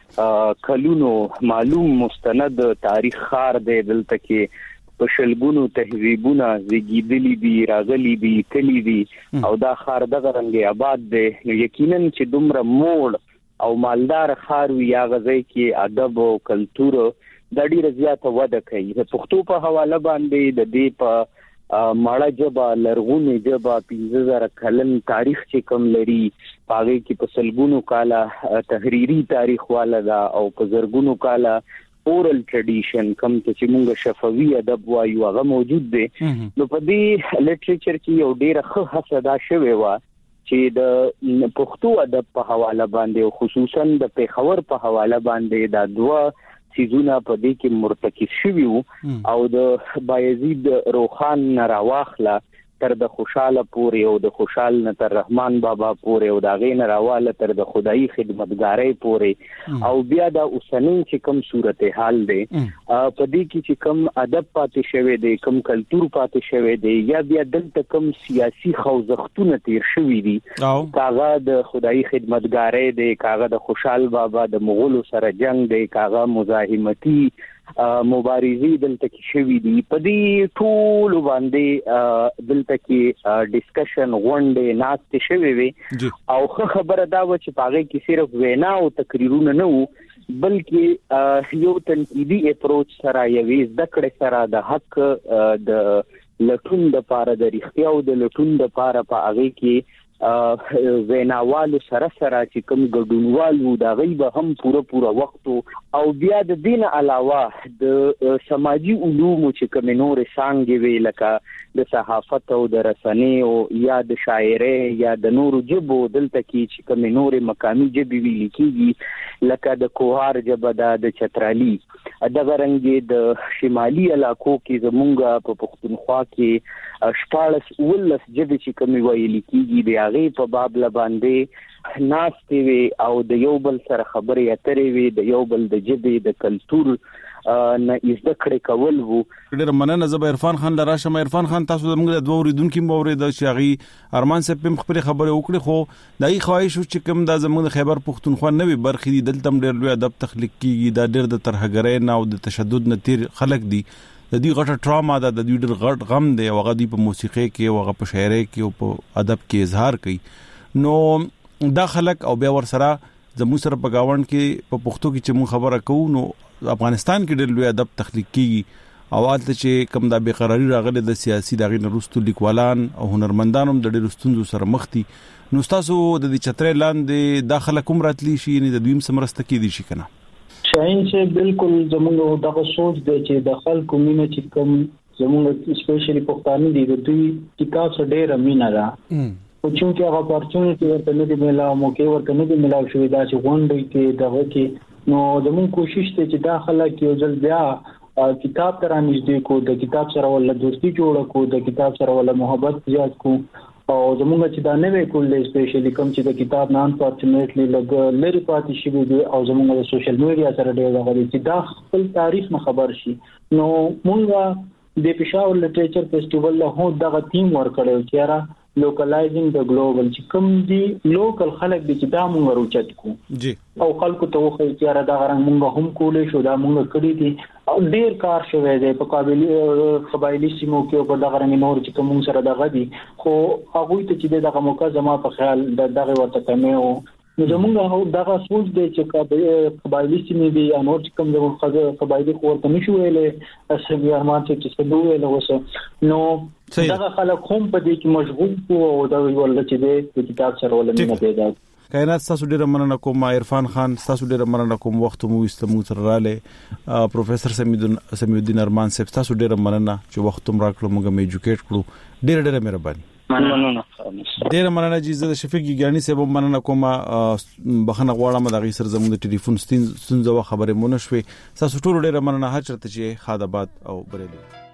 کلونو معلوم مستند تاریخ خار دی دلته کې په شلګونو تهذیبونه زیږیدلي دي راغلي دي کلی دي او دا خار دغه رنګ آباد دی یقینا چې دومره موړ او مالدار خار وی یا غځي کې ادب او کلچر د ډیره زیاته وده کوي د پښتو په حواله باندې د دې په ماړه جبا لرغونی جبا پنځه زره کلن تاریخ چې کم لري پاغه کې په سلګونو کاله تحریری تاریخ والا دا او په زرګونو کاله اورل ټریډیشن کم چې موږ شفوي ادب وایو هغه موجود دی نو په دې لټریچر کې یو ډیره ښه هڅه دا شوې و چې د پښتو ادب په حواله باندې او خصوصا د پیښور په حواله باندې دا دوه سيزونه په دې کې مرتکز شوي او د بایزید روخان نراواخله تر د خوشاله پورې او د خوشال نه تر رحمان بابا پورې او دا غین راواله تر د خدای خدمتګارۍ پورې او بیا د اوسنۍ چې کوم صورتحال دی په دې کې چې کوم ادب پاتې شوی دی کوم کلچر پاتې شوی دی یا بیا دلته کوم سیاسي خوځښتونه تیر شوی دي کاغه د خدای خدمتګارۍ دی کاغه د خوشال بابا د مغولو سره جنگ دی کاغه مزاحمتي مبارزي دلته کې شوی دي په دې ټول باندې دلته کې ډسکشن غونډه ناشته شوی وي او خبره دا و چې پاغه کې صرف وینا او تقریرونه نه وو بلکې یو تنقیدي اپروچ سره یوې ذکر سره د حق د لټون د پاره د اړتیا او د لټون د پاره په هغه کې ویناوالو سره سره چې کوم ګډونوالو دا غیبه هم پوره پوره وخت او بیا د دین علاوه د سماجی علوم چې کوم نور څنګه وی لکه د صحافت او د رسنۍ او یا د شاعرۍ یا د نور جبو دلته کې چې کوم نور مقامی جبي وی لیکيږي لکه د کوهار جبه د چترالي د غرنګي د شمالي علاقو کې زمونږ په پښتونخوا کې شپاړس ولس جبه چې کوم ویل کېږي بیا غي په باب لباندې ناشته وی او د یو بل سره خبرې اترې وی د یو بل د جبې د کلچر نه زده کړې کول وو ډېر مننه زبر عرفان خان لراشه عرفان خان تاسو زموږ د دوه اوریدونکو مورید چې غي ارمان صاحب په خبره خبره وکړي خو دای خواهش چې کوم د زموږ خیبر پښتونخوا نوې برخې دي دلته ډېر لوی ادب تخلیق کیږي دا ډېر د ترهګرۍ نه او د تشدد نه تیر خلک دي د دې غټه ټراما ده د دې ډېر غټ غم دی او هغه دی په موسیقي کې او هغه په شاعرۍ کې او په ادب کې اظهار کوي نو دا خلک او بیا ور سره زموږ سره په گاوند کې په پښتو کې چې مون خبره کوو نو افغانستان کې ډېر لوی ادب تخلیق کیږي او حالت چې کوم د بیقراری راغله د سیاسي دغه نرستو لیکوالان او هنرمندانو د ډېر ستونزو سره مخ دي نو تاسو د دې چترې لاندې داخله کوم راتلی شي نه د دویم سمرسته کې دي شي کنه شاین چې بالکل زموږ دغه سوچ دی چې د خلکو مینه چې کوم زموږ سپیشلی پښتانه دي د دوی کتاب سره ډېر مینه ده او چې هغه اپورتونټی ورته نه دی ملاو موقع ورته نه دی ملاو شوی دا چې غونډې کې دغه کې نو زموږ کوشش ته چې داخله کې یو ځل بیا کتاب تر نږدې کو د کتاب سره ول دوستي جوړ کو د کتاب سره ول محبت زیات کو او زموږ چې دا نوې کولې سپیشلی کوم چې د کتاب نان فارچونټلی لګ لري پاتې شي دی او زموږ د سوشل میډیا سره ډېر غوړي چې دا خپل تاریخ نه خبر شي نو مونږ د پېښور لټریچر فیسټیوال له هو دغه ټیم ورکړو چې را لوکلایزینګ د ګلوبل چې کوم دي لوکل خلک دي چې دا مونږ روچت کو جی او خلکو ته وخی چې را دا غرنګ مونږ هم کولې شو دا مونږ کړی دي او ډیر کار شوی دی په قابلیت قبایلی سیمو کې په دا غرنګ نور چې کوم سره دغه دي خو هغه ته چې دغه موقع زما په خیال دغه ورته کمه او نو زمونږ هو دغه سوچ دی چې قبایلی سیمې دي یا نور چې کوم زموږ قبایلی قوت نشو ویلې اسمي ارمان چې څه دوه ویل وسه نو دغه خلک هم په دې کې مشغول وو او دا ول چې د کتاب سره ولنه پیدا کائنات تاسو ډیره مننه کوم عرفان خان تاسو ډیره مننه کوم وخت مو استمو تر رااله پروفیسور سمیدون سمیدین ارمان صاحب تاسو ډیره مننه چې وخت مو راکړو موږ مې ایجوکیټ کړو ډیره ډیره مهرباني مننه ډیره مننه چې د شفیق ګیانی صاحب مننه کوم بخنه غواړم د غي سر زموږ د ټلیفون ستونزه خبره مونږ شوي تاسو ټول ډیره مننه هر چرته چې خادبات او بریلی